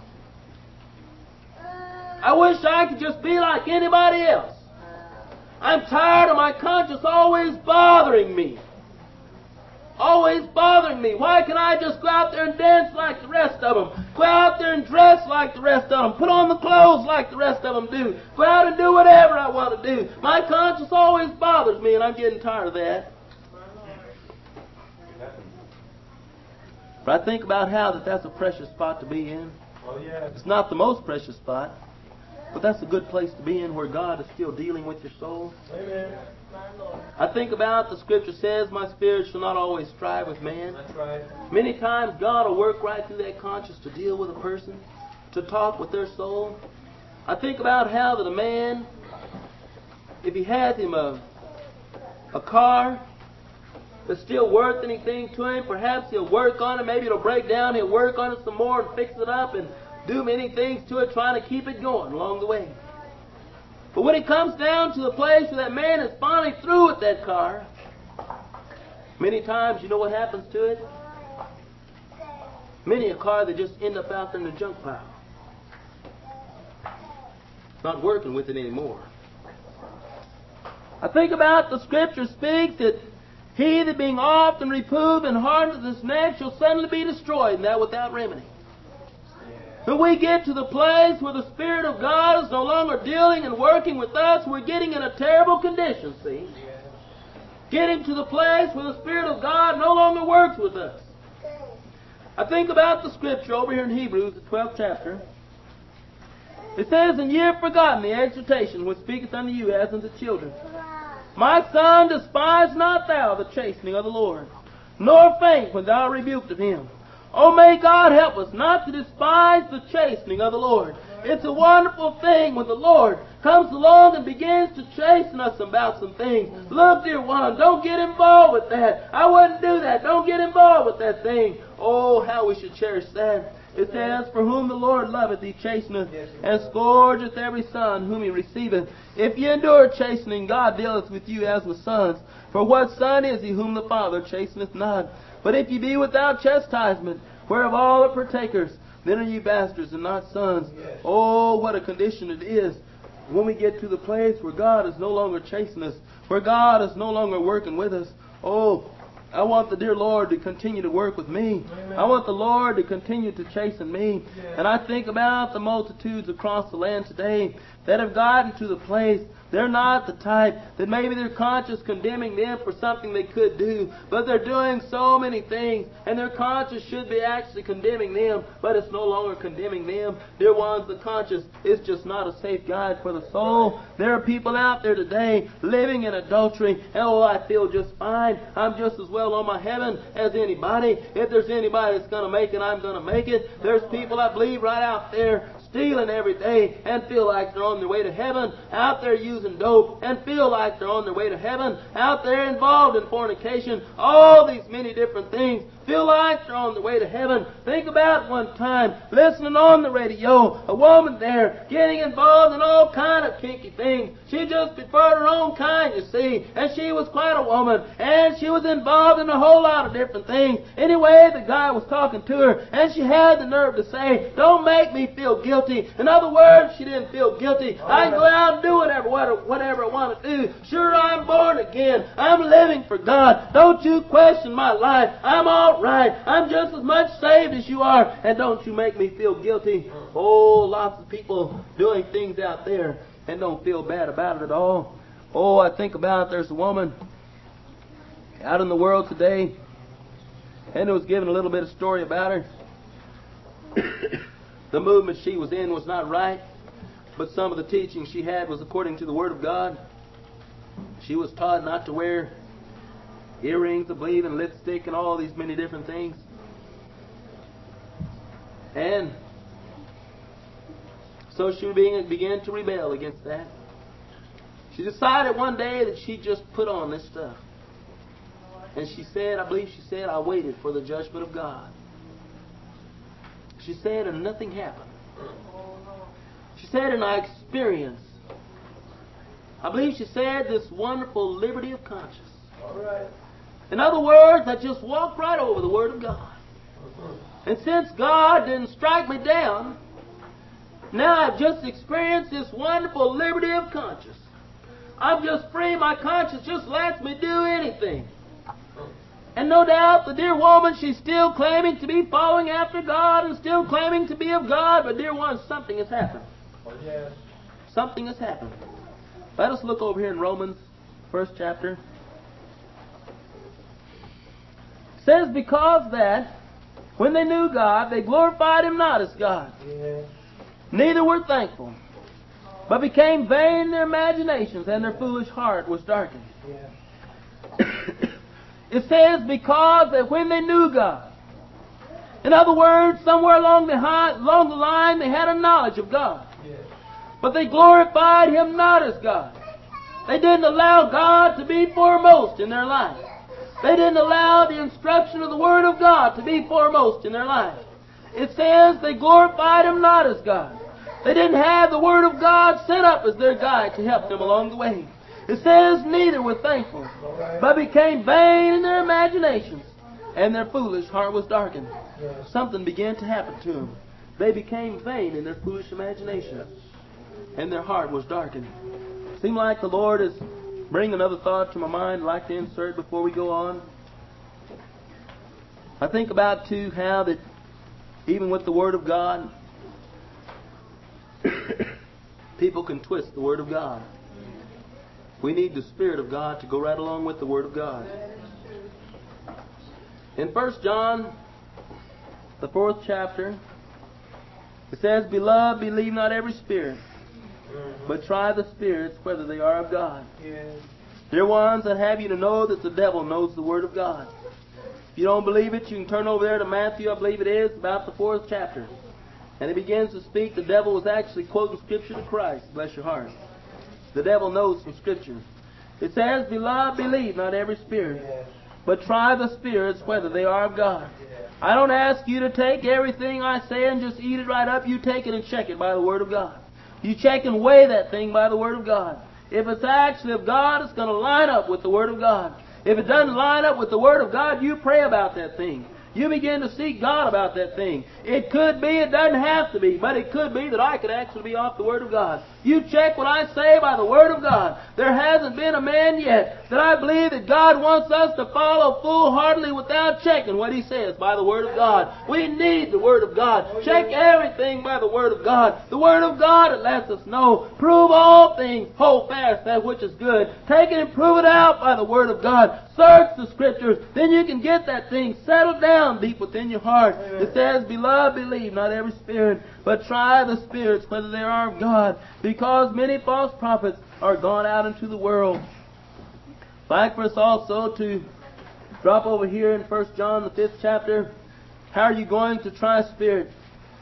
I wish I could just be like anybody else. I'm tired of my conscience always bothering me. Always bothering me. Why can't I just go out there and dance like the rest of them? Go out there and dress like the rest of them. Put on the clothes like the rest of them do. Go out and do whatever I want to do. My conscience always bothers me, and I'm getting tired of that. But I think about how that that's a precious spot to be in. Oh, yeah. It's not the most precious spot, but that's a good place to be in where God is still dealing with your soul. Amen. I think about the Scripture says, my spirit shall not always strive with man. That's right. Many times God will work right through that conscience to deal with a person, to talk with their soul. I think about how that a man, if he has him a, a car that's still worth anything to him, perhaps he'll work on it, maybe it'll break down, he'll work on it some more and fix it up and do many things to it, trying to keep it going along the way. But when it comes down to the place where that man is finally through with that car, many times, you know what happens to it? Many a car that just end up out there in the junk pile. Not working with it anymore. I think about the Scripture speaks that He that being often reproved and hardened to this neck shall suddenly be destroyed, and that without remedy. When we get to the place where the Spirit of God is no longer dealing and working with us, we're getting in a terrible condition, see? Getting to the place where the Spirit of God no longer works with us. I think about the scripture over here in Hebrews, the twelfth chapter. It says, And ye have forgotten the exhortation which speaketh unto you as unto children. My son, despise not thou the chastening of the Lord, nor faint when thou art rebuked of him. Oh, may God help us not to despise the chastening of the Lord. It's a wonderful thing when the Lord comes along and begins to chasten us about some things. Look, dear one, don't get involved with that. I wouldn't do that. Don't get involved with that thing. Oh, how we should cherish that. It says, For whom the Lord loveth, he chasteneth, and scourgeth every son whom he receiveth. If ye endure chastening, God dealeth with you as with sons. For what son is he whom the Father chasteneth not? But if ye be without chastisement, whereof all are partakers, then are ye bastards and not sons. Oh, what a condition it is when we get to the place where God is no longer chastening us, where God is no longer working with us. Oh, I want the dear Lord to continue to work with me. Amen. I want the Lord to continue to chasten me. Yes. And I think about the multitudes across the land today that have gotten to the place they're not the type that maybe their conscience condemning them for something they could do, but they're doing so many things, and their conscience should be actually condemning them, but it's no longer condemning them. Dear ones, the conscience is just not a safe guide for the soul. There are people out there today living in adultery, and oh, I feel just fine. I'm just as well on my heaven as anybody. If there's anybody that's going to make it, I'm going to make it. There's people, I believe, right out there stealing every day and feel like they're on their way to heaven, out there using dope and feel like they're on their way to heaven, out there involved in fornication, all these many different things, feel like they're on their way to heaven. Think about one time listening on the radio, a woman there getting involved in all kind of kinky things. She just preferred her own kind, you see, and she was quite a woman, and she was involved in a whole lot of different things. Anyway, the guy was talking to her, and she had the nerve to say, don't make me feel guilty. In other words, she didn't feel guilty. I can go out and do whatever, whatever I want to do. Sure, I'm born again. I'm living for God. Don't you question my life. I'm all right. I'm just as much saved as you are. And don't you make me feel guilty. Oh, lots of people doing things out there and don't feel bad about it at all. Oh, I think about there's a woman out in the world today, and it was given a little bit of story about her. The movement she was in was not right, but some of the teaching she had was according to the Word of God. She was taught not to wear earrings, I believe, and lipstick and all these many different things. And so she began to rebel against that. She decided one day that she just put on this stuff. And she said, I believe she said, I waited for the judgment of God. She said, and nothing happened. She said, and I experienced, I believe she said, this wonderful liberty of conscience. All right. In other words, I just walked right over the Word of God. And since God didn't strike me down, now I've just experienced this wonderful liberty of conscience. I'm just free. My conscience just lets me do anything. And no doubt the dear woman, she's still claiming to be following after God and still claiming to be of God. But dear one, something has happened. Oh, yes. Something has happened. Let us look over here in Romans, first chapter. It says, because that when they knew God, they glorified Him not as God. Yes. Neither were thankful, but became vain in their imaginations, and their foolish heart was darkened. Yes. It says, because that when they knew God. In other words, somewhere along the, high, along the line, they had a knowledge of God. Yes. But they glorified Him not as God. They didn't allow God to be foremost in their life. They didn't allow the instruction of the Word of God to be foremost in their life. It says they glorified Him not as God. They didn't have the Word of God set up as their guide to help them along the way. It says, neither were thankful, but became vain in their imaginations, and their foolish heart was darkened. Yes. Something began to happen to them. They became vain in their foolish imaginations, and their heart was darkened. It seemed like the Lord is bring another thought to my mind I'd like to insert before we go on. I think about, too, how that even with the Word of God, people can twist the Word of God. We need the Spirit of God to go right along with the Word of God. In First John, the fourth chapter, it says, Beloved, believe not every spirit, but try the spirits whether they are of God. Yes. Dear ones, I'd have you to know that the devil knows the Word of God. If you don't believe it, you can turn over there to Matthew, I believe it is, about the fourth chapter. And he begins to speak. The devil was actually quoting Scripture to Christ. Bless your heart. The devil knows some Scripture. It says, Beloved, believe not every spirit, yes, but try the spirits whether they are of God. Yes. I don't ask you to take everything I say and just eat it right up. You take it and check it by the Word of God. You check and weigh that thing by the Word of God. If it's actually of God, it's going to line up with the Word of God. If it doesn't line up with the Word of God, you pray about that thing. You begin to seek God about that thing. It could be, it doesn't have to be, but it could be that I could actually be off the Word of God. You check what I say by the Word of God. There hasn't been a man yet that I believe that God wants us to follow full-heartedly without checking what He says by the Word of God. We need the Word of God. Check everything by the Word of God. The Word of God, it lets us know. Prove all things. Hold fast that which is good. Take it and prove it out by the Word of God. Search the Scriptures. Then you can get that thing settled down deep within your heart. Amen. It says, Beloved, believe not every spirit, but try the spirits whether they are of God, because many false prophets are gone out into the world. I'd like for us also to drop over here in First John, the fifth chapter. How are you going to try spirit?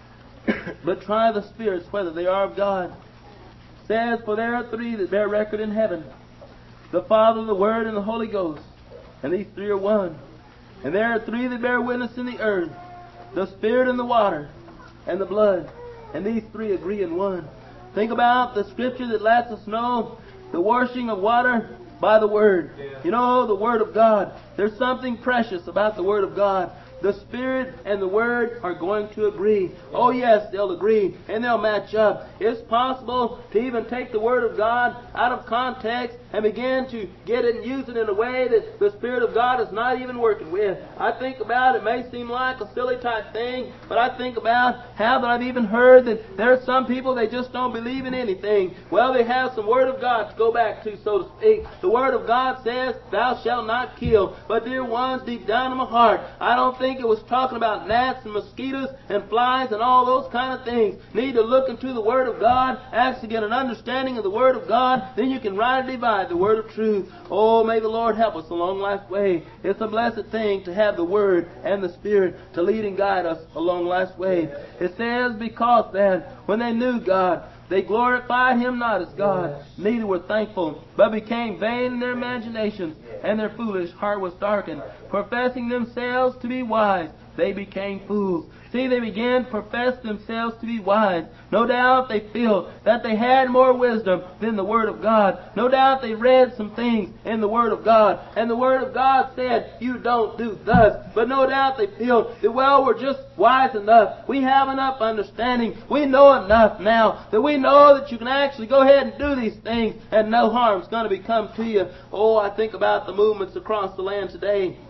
But try the spirits whether they are of God. It says, For there are three that bear record in heaven, the Father, the Word, and the Holy Ghost. And these three are one. And there are three that bear witness in the earth, the Spirit and the water and the blood. And these three agree in one. Think about the Scripture that lets us know the washing of water by the Word. Yeah. You know, the Word of God. There's something precious about the Word of God. The Spirit and the Word are going to agree. Oh yes, they'll agree and they'll match up. It's possible to even take the Word of God out of context and begin to get it and use it in a way that the Spirit of God is not even working with. I think about, it may seem like a silly type thing, but I think about how that I've even heard that there are some people, they just don't believe in anything. Well, they have some Word of God to go back to, so to speak. The Word of God says, Thou shalt not kill. But dear ones, deep down in my heart, I don't think it was talking about gnats and mosquitoes and flies and all those kind of things. Need to look into the Word of God, actually get an understanding of the Word of God, then you can rightly divide the Word of truth. Oh, may the Lord help us along life's way. It's a blessed thing to have the Word and the Spirit to lead and guide us along life's way. It says, because then, when they knew God, they glorified Him not as God, neither were thankful, but became vain in their imaginations, and their foolish heart was darkened. Professing themselves to be wise, they became fools. See, they began to profess themselves to be wise. No doubt they feel that they had more wisdom than the Word of God. No doubt they read some things in the Word of God. And the Word of God said, you don't do thus. But no doubt they feel that, well, we're just wise enough. We have enough understanding. We know enough now that we know that you can actually go ahead and do these things and no harm's going to become to you. Oh, I think about the movements across the land today.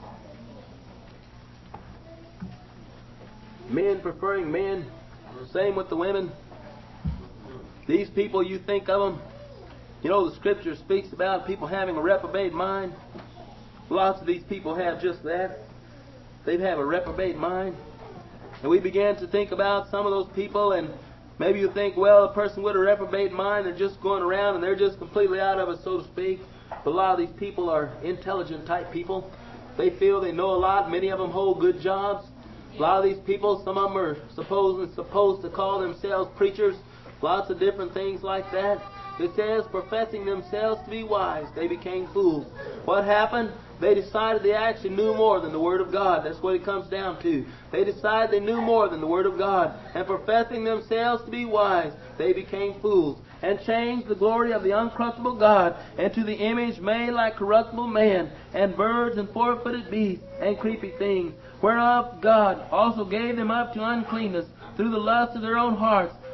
Men preferring men. Same with the women. These people, you think of them, you know, the Scripture speaks about people having a reprobate mind. Lots of these people have just that. They have a reprobate mind. And we began to think about some of those people, and maybe you think, well, a person with a reprobate mind, they're just going around and they're just completely out of it, so to speak. But a lot of these people are intelligent type people. They feel they know a lot. Many of them hold good jobs. A lot of these people, some of them are supposed, supposed to call themselves preachers. Lots of different things like that. It says, professing themselves to be wise, they became fools. What happened? They decided they actually knew more than the Word of God. That's what it comes down to. They decided they knew more than the Word of God. And professing themselves to be wise, they became fools. And changed the glory of the uncorruptible God into the image made like corruptible man, and birds and four-footed beasts, and creepy things, whereof God also gave them up to uncleanness through the lust of their own hearts,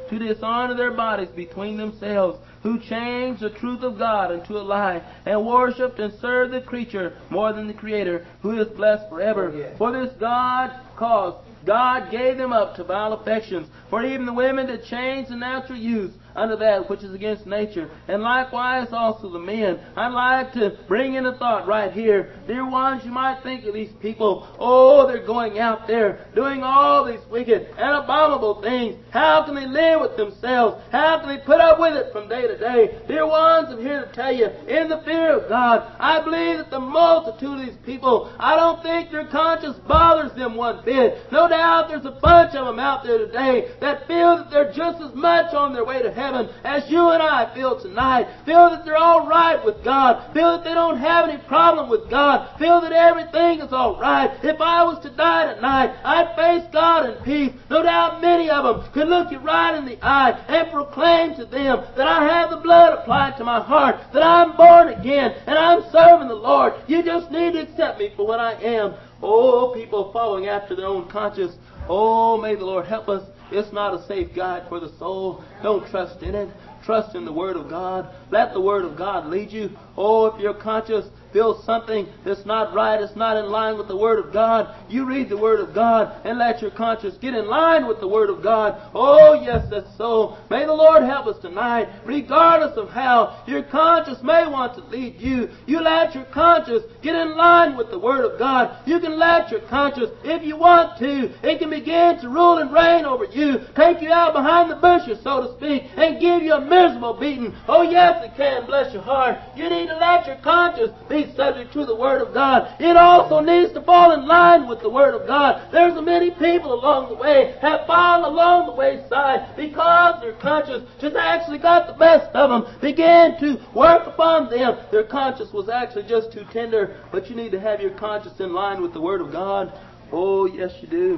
to dishonor their bodies between themselves, who changed the truth of God into a lie, and worshipped and served the creature more than the Creator, who is blessed forever. Oh, yes. For this God caused, God gave them up to vile affections, for even the women did change the natural use unto that which is against nature, and likewise also the men. I'd like to bring in a thought right here. Dear ones, you might think of these people, oh, they're going out there doing all these wicked and abominable things. How can they live with themselves? How can they put up with it from day to day? Dear ones, I'm here to tell you, in the fear of God, I believe that the multitude of these people, I don't think their conscience bothers them one bit. No doubt there's a bunch of them out there today that feel that they're just as much on their way to heaven as you and I feel tonight. Feel that they're all right with God. Feel that they don't have any problem with God. Feel that everything is all right. If I was to die tonight, I'd face God in peace. No doubt many of them could look you right in the eye and proclaim to them that I have the blood applied to my heart, that I'm born again, and I'm serving the Lord. You just need to accept me for what I am. Oh, people following after their own conscience. Oh, may the Lord help us. It's not a safe guide for the soul. Don't trust in it. Trust in the Word of God. Let the Word of God lead you. Oh, if your conscience feels something that's not right, it's not in line with the Word of God, you read the Word of God and let your conscience get in line with the Word of God. Oh, yes, that's so. May the Lord help us tonight, regardless of how your conscience may want to lead you. You let your conscience get in line with the Word of God. You can let your conscience, if you want to, it can begin to rule and reign over you, take you out behind the bushes, so to speak, and give you a miserable beating. Oh, yes, it can. Bless your heart. You need to let your conscience be subject to the Word of God. It also needs to fall in line with the Word of God. There's many people along the way have fallen along the wayside because their conscience just actually got the best of them, began to work upon them. Their conscience was actually just too tender, but you need to have your conscience in line with the Word of God. Oh, yes, you do.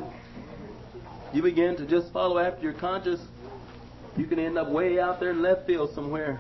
You begin to just follow after your conscience, you can end up way out there in left field somewhere.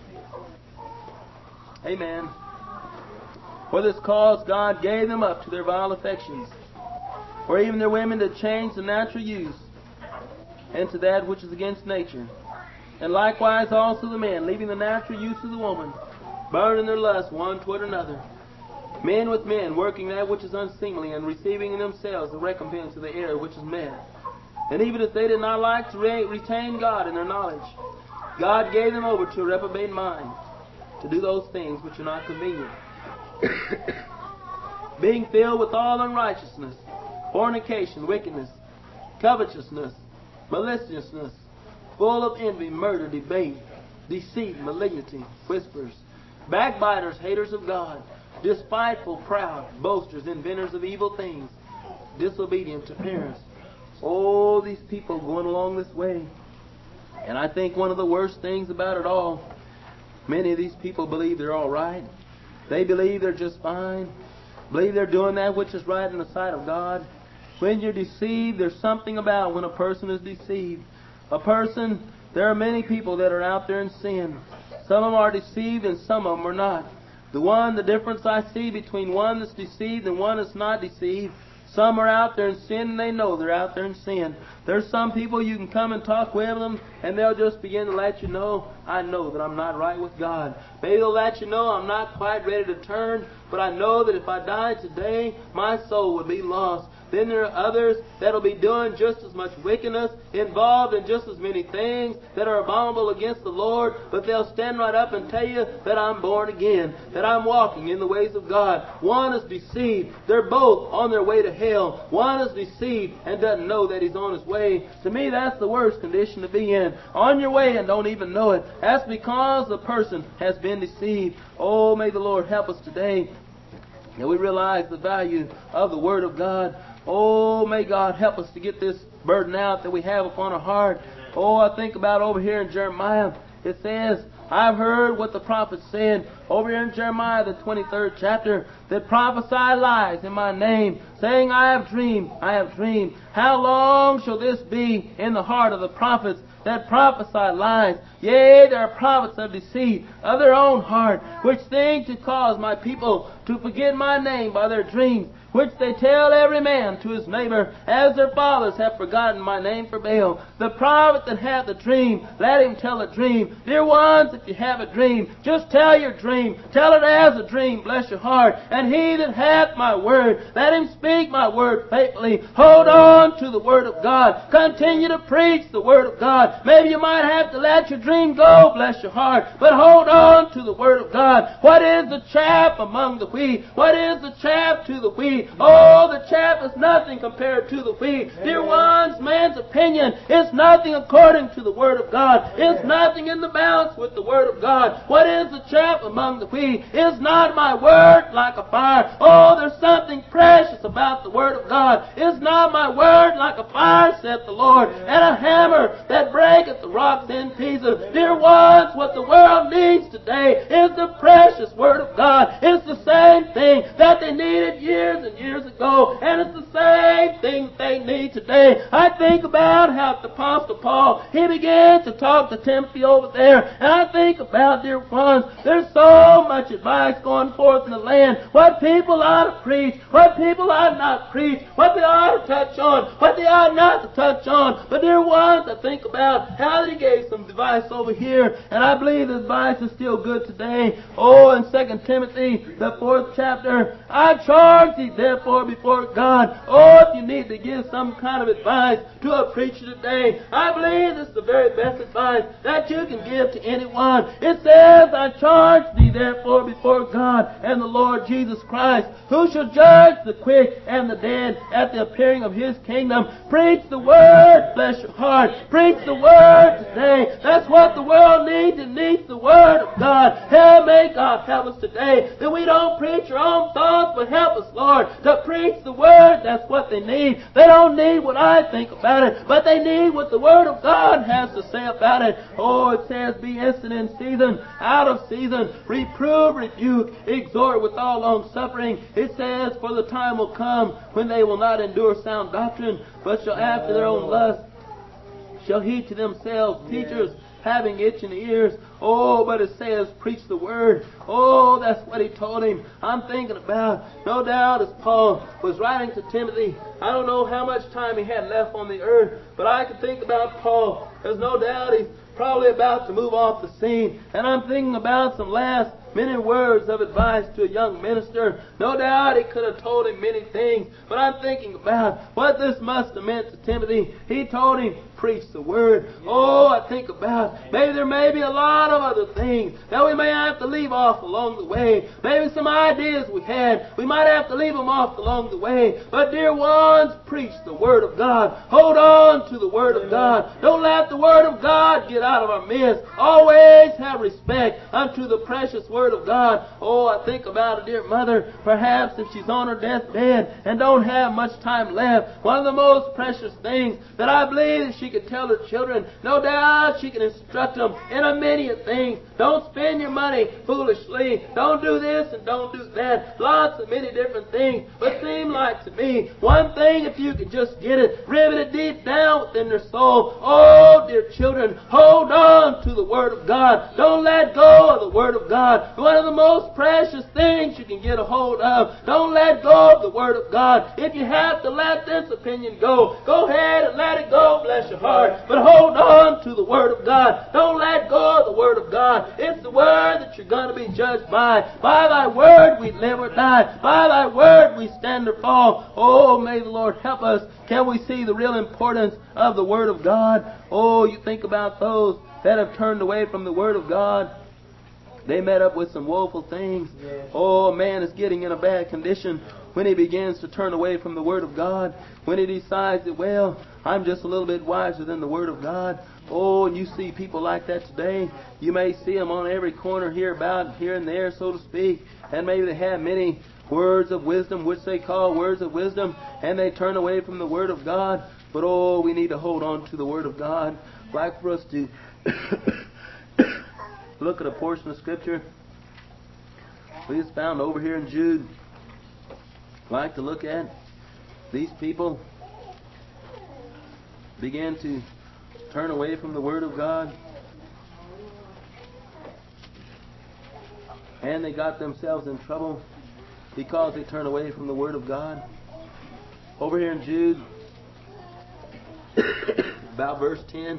Amen. For this cause God gave them up to their vile affections, or even their women to change the natural use, and to that which is against nature. And likewise also the men, leaving the natural use of the woman, burned in their lust one toward another. Men with men, working that which is unseemly, and receiving in themselves the recompense of the error which is men. And even if they did not like to re- retain God in their knowledge, God gave them over to a reprobate mind, to do those things which are not convenient. Being filled with all unrighteousness, fornication, wickedness, covetousness, maliciousness, full of envy, murder, debate, deceit, malignity, whispers, backbiters, haters of God, despiteful, proud, boasters, inventors of evil things, disobedient to parents. Oh, these people going along this way. And I think one of the worst things about it all, many of these people believe they're all right. They believe they're just fine. Believe they're doing that which is right in the sight of God. When you're deceived, there's something about when a person is deceived. A person, there are many people that are out there in sin. Some of them are deceived and some of them are not. The one, the difference I see between one that's deceived and one that's not deceived, some are out there in sin and they know they're out there in sin. There's some people you can come and talk with them and they'll just begin to let you know, I know that I'm not right with God. Maybe they'll let you know I'm not quite ready to turn, but I know that if I died today, my soul would be lost. Then there are others that'll be doing just as much wickedness, involved in just as many things that are abominable against the Lord, but they'll stand right up and tell you that I'm born again, that I'm walking in the ways of God. One is deceived. They're both on their way to hell. One is deceived and doesn't know that he's on his way. To me, that's the worst condition to be in. On your way and don't even know it. That's because the person has been deceived. Oh, may the Lord help us today. And we realize the value of the Word of God. Oh, may God help us to get this burden out that we have upon our heart. Oh, I think about over here in Jeremiah. It says, I've heard what the prophet said over here in Jeremiah, the twenty-third chapter, that prophesy lies in my name, saying, I have dreamed, I have dreamed. How long shall this be in the heart of the prophets? that prophesy lies. Yea, there are prophets of deceit of their own heart, which think to cause my people to forget my name by their dreams, which they tell every man to his neighbor, as their fathers have forgotten my name for Baal. The prophet that hath a dream, let him tell a dream. Dear ones, if you have a dream, just tell your dream. Tell it as a dream, bless your heart. And he that hath my word, let him speak my word faithfully. Hold on to the word of God. Continue to preach the word of God. Maybe you might have to let your dream go, bless your heart. But hold on to the word of God. What is the chaff among the wheat? What is the chaff to the wheat? Oh, the chaff is nothing compared to the wheat. Amen. Dear ones, man's opinion is nothing according to the Word of God. Amen. It's nothing in the balance with the Word of God. What is the chaff among the wheat? Is not my Word like a fire? Oh, there's something precious about the Word of God. Is not my Word like a fire, saith the Lord, Amen. And a hammer that breaketh the rocks in pieces? Amen. Dear ones, what the world needs today is the precious Word of God. It's the same thing that they needed years and years ago, and it's the same thing that they need today. I think about how the Apostle Paul, he began to talk to Timothy over there, and I think about, dear ones, there's so much advice going forth in the land, what people ought to preach, what people ought not preach, what they ought to touch on, what they ought not to touch on. But dear ones, I think about how he gave some advice over here, and I believe the advice is still good today. Oh, in Second Timothy, the fourth chapter, I charge thee therefore before God. Oh, if you need to give some kind of advice to a preacher today, I believe this is the very best advice that you can give to anyone. It says, I charge thee therefore before God and the Lord Jesus Christ, who shall judge the quick and the dead at the appearing of His kingdom. Preach the Word, bless your heart. Preach the Word today. That's what the world needs. It needs the Word of God. Hell, may God help us today that we don't preach our own thoughts, but help us, Lord, to preach the Word. That's what they need. They don't need what I think about it, but they need what the Word of God has to say about it. Oh, it says, be instant in season, out of season, reprove, rebuke, exhort with all long suffering. It says, for the time will come when they will not endure sound doctrine, but shall after their own lust shall heed to themselves teachers having itching ears. Oh, but it says, preach the Word. Oh, that's what he told him. I'm thinking about, no doubt, as Paul was writing to Timothy, I don't know how much time he had left on the earth, but I can think about Paul. There's no doubt he's probably about to move off the scene. And I'm thinking about some last many words of advice to a young minister. No doubt he could have told him many things, but I'm thinking about what this must have meant to Timothy. He told him, preach the Word. Oh, I think about, maybe there may be a lot of other things that we may have to leave off along the way. Maybe some ideas we had, we might have to leave them off along the way. But dear ones, preach the Word of God. Hold on to the Word of God. Don't let the Word of God get out of our midst. Always have respect unto the precious Word of God. Oh, I think about a dear mother, perhaps if she's on her deathbed and don't have much time left, one of the most precious things that I believe that she could tell her children, no doubt she can instruct them in a many a things. Don't spend your money foolishly. Don't do this and don't do that. Lots of many different things. But seem like to me, one thing, if you could just get it, rivet it deep down within their soul. Oh, dear children, hold on to the Word of God. Don't let go of the Word of God. One of the most precious things you can get a hold of. Don't let go of the Word of God. If you have to let this opinion go, go ahead and let it go, bless your heart. But hold on to the Word of God. Don't let go of the Word of God. It's the Word that you're going to be judged by. By Thy Word we live or die. By Thy Word we stand or fall. Oh, may the Lord help us. Can we see the real importance of the Word of God? Oh, you think about those that have turned away from the Word of God. They met up with some woeful things. Yes. Oh, man is getting in a bad condition when he begins to turn away from the Word of God. When he decides that, well, I'm just a little bit wiser than the Word of God. Oh, and you see people like that today. You may see them on every corner here about here and there, so to speak. And maybe they have many words of wisdom, which they call words of wisdom, and they turn away from the Word of God. But oh, we need to hold on to the Word of God. Like for us to look at a portion of Scripture we just found over here in Jude. Like to look at these people began to turn away from the Word of God. And they got themselves in trouble because they turn away from the Word of God. Over here in Jude, about verse ten,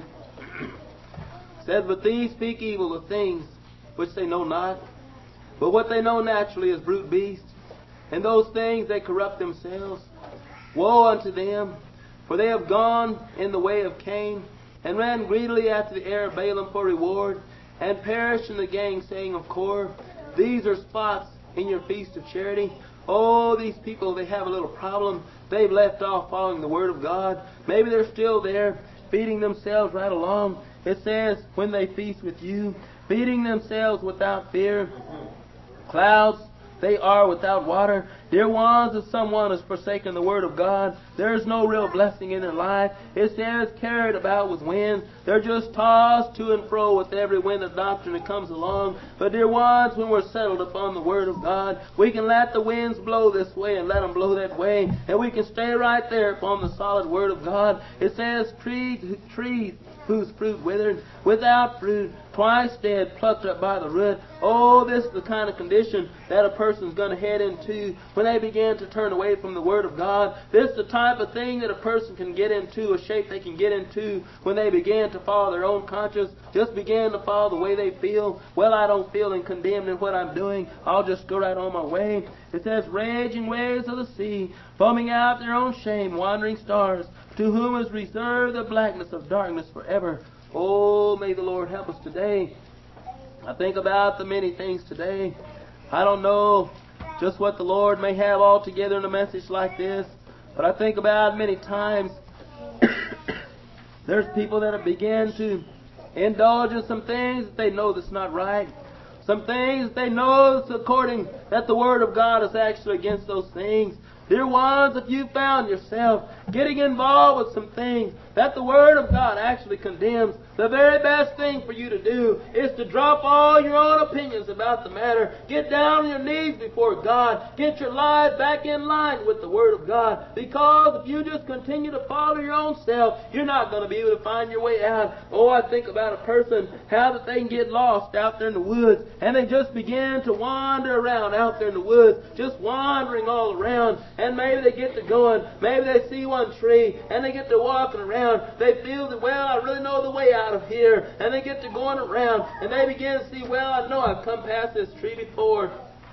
it says, "But these speak evil of things which they know not, but what they know naturally is brute beasts, and those things they corrupt themselves. Woe unto them, for they have gone in the way of Cain, and ran greedily after the heir of Balaam for reward, and perished in the gainsaying of Kor. These are spots in your feast of charity." Oh, these people, they have a little problem. They've left off following the Word of God. Maybe they're still there, feeding themselves right along. It says, when they feast with you, feeding themselves without fear. Clouds, they are without water. Dear ones, if someone has forsaken the Word of God, there is no real blessing in their life. It says, carried about with wind. They're just tossed to and fro with every wind of doctrine that comes along. But dear ones, when we're settled upon the Word of God, we can let the winds blow this way and let them blow that way. And we can stay right there upon the solid Word of God. It says, trees, trees whose fruit withered, without fruit, twice dead, plucked up by the root. Oh, this is the kind of condition that a person's going to head into when they begin to turn away from the Word of God. This is the type of thing that a person can get into, a shape they can get into when they begin to follow their own conscience, just begin to follow the way they feel. Well, I don't feel and condemned in what I'm doing. I'll just go right on my way. It says, raging waves of the sea, foaming out their own shame, wandering stars, to whom is reserved the blackness of darkness forever. Oh, may the Lord help us today. I think about the many things today. I don't know just what the Lord may have altogether in a message like this, but I think about many times there's people that have begun to indulge in some things that they know that's not right. Some things that they know that's according, that the Word of God is actually against those things. Dear ones, if you found yourself getting involved with some things that the Word of God actually condemns, the very best thing for you to do is to drop all your own opinions about the matter. Get down on your knees before God. Get your life back in line with the Word of God. Because if you just continue to follow your own self, you're not going to be able to find your way out. Oh, I think about a person, how that they can get lost out there in the woods, and they just begin to wander around out there in the woods, just wandering all around. And maybe they get to going, maybe they see one tree, and they get to walking around. They feel that, well, I really know the way out of here. And they get to going around, and they begin to see, well, I know I've come past this tree before.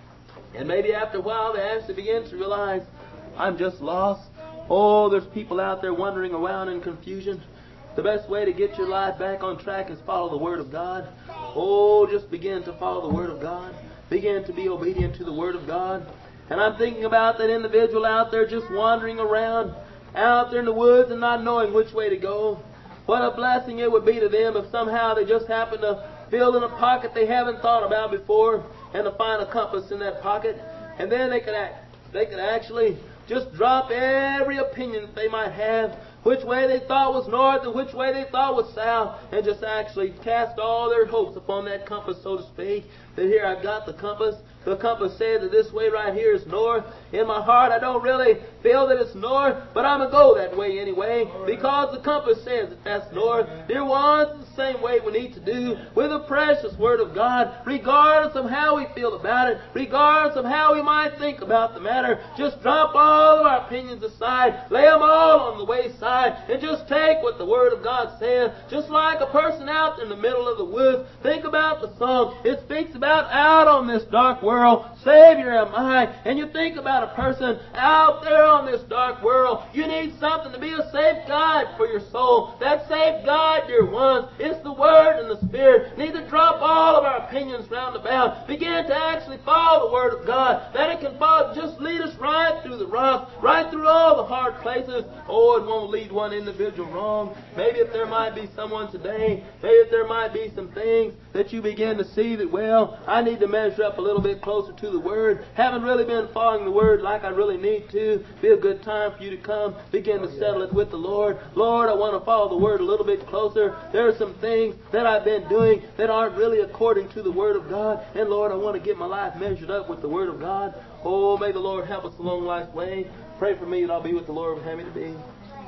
And maybe after a while they actually begin to realize, I'm just lost. Oh, there's people out there wandering around in confusion. The best way to get your life back on track is follow the Word of God. Oh, just begin to follow the Word of God. Begin to be obedient to the Word of God. And I'm thinking about that individual out there just wandering around, out there in the woods and not knowing which way to go. What a blessing it would be to them if somehow they just happen to feel in a pocket they haven't thought about before and to find a compass in that pocket. And then they could, act, they could actually just drop every opinion that they might have, which way they thought was north and which way they thought was south, and just actually cast all their hopes upon that compass, so to speak. That here I've got the compass. The compass says that this way right here is north. In my heart I don't really feel that it's north, but I'm going to go that way anyway, because the compass says that that's north. Dear ones, it's the same way we need to do with the precious Word of God, regardless of how we feel about it, regardless of how we might think about the matter. Just drop all of our opinions aside, lay them all on the wayside, and just take what the Word of God says. Just like a person out in the middle of the woods, think about the song. It speaks about out on this dark world, Savior am I. And you think about a person out there on this dark world, you need something to be a safe guide for your soul. That safe guide, dear ones, is the Word and the Spirit. Need to drop all of our opinions round about. Begin to actually follow the Word of God, that it can follow, just lead us right through the rocks, right through all the hard places. Oh, it won't lead one individual wrong. Maybe if there might be someone today, maybe if there might be some things that you begin to see that, well, I need to measure up a little bit closer to the Word. Haven't really been following the Word like I really need to. Be a good time for you to come. Begin to settle it with the Lord. Lord, I want to follow the Word a little bit closer. There are some things that I've been doing that aren't really according to the Word of God. And Lord, I want to get my life measured up with the Word of God. Oh, may the Lord help us along life's way. Pray for me that I'll be what the Lord would have me to be.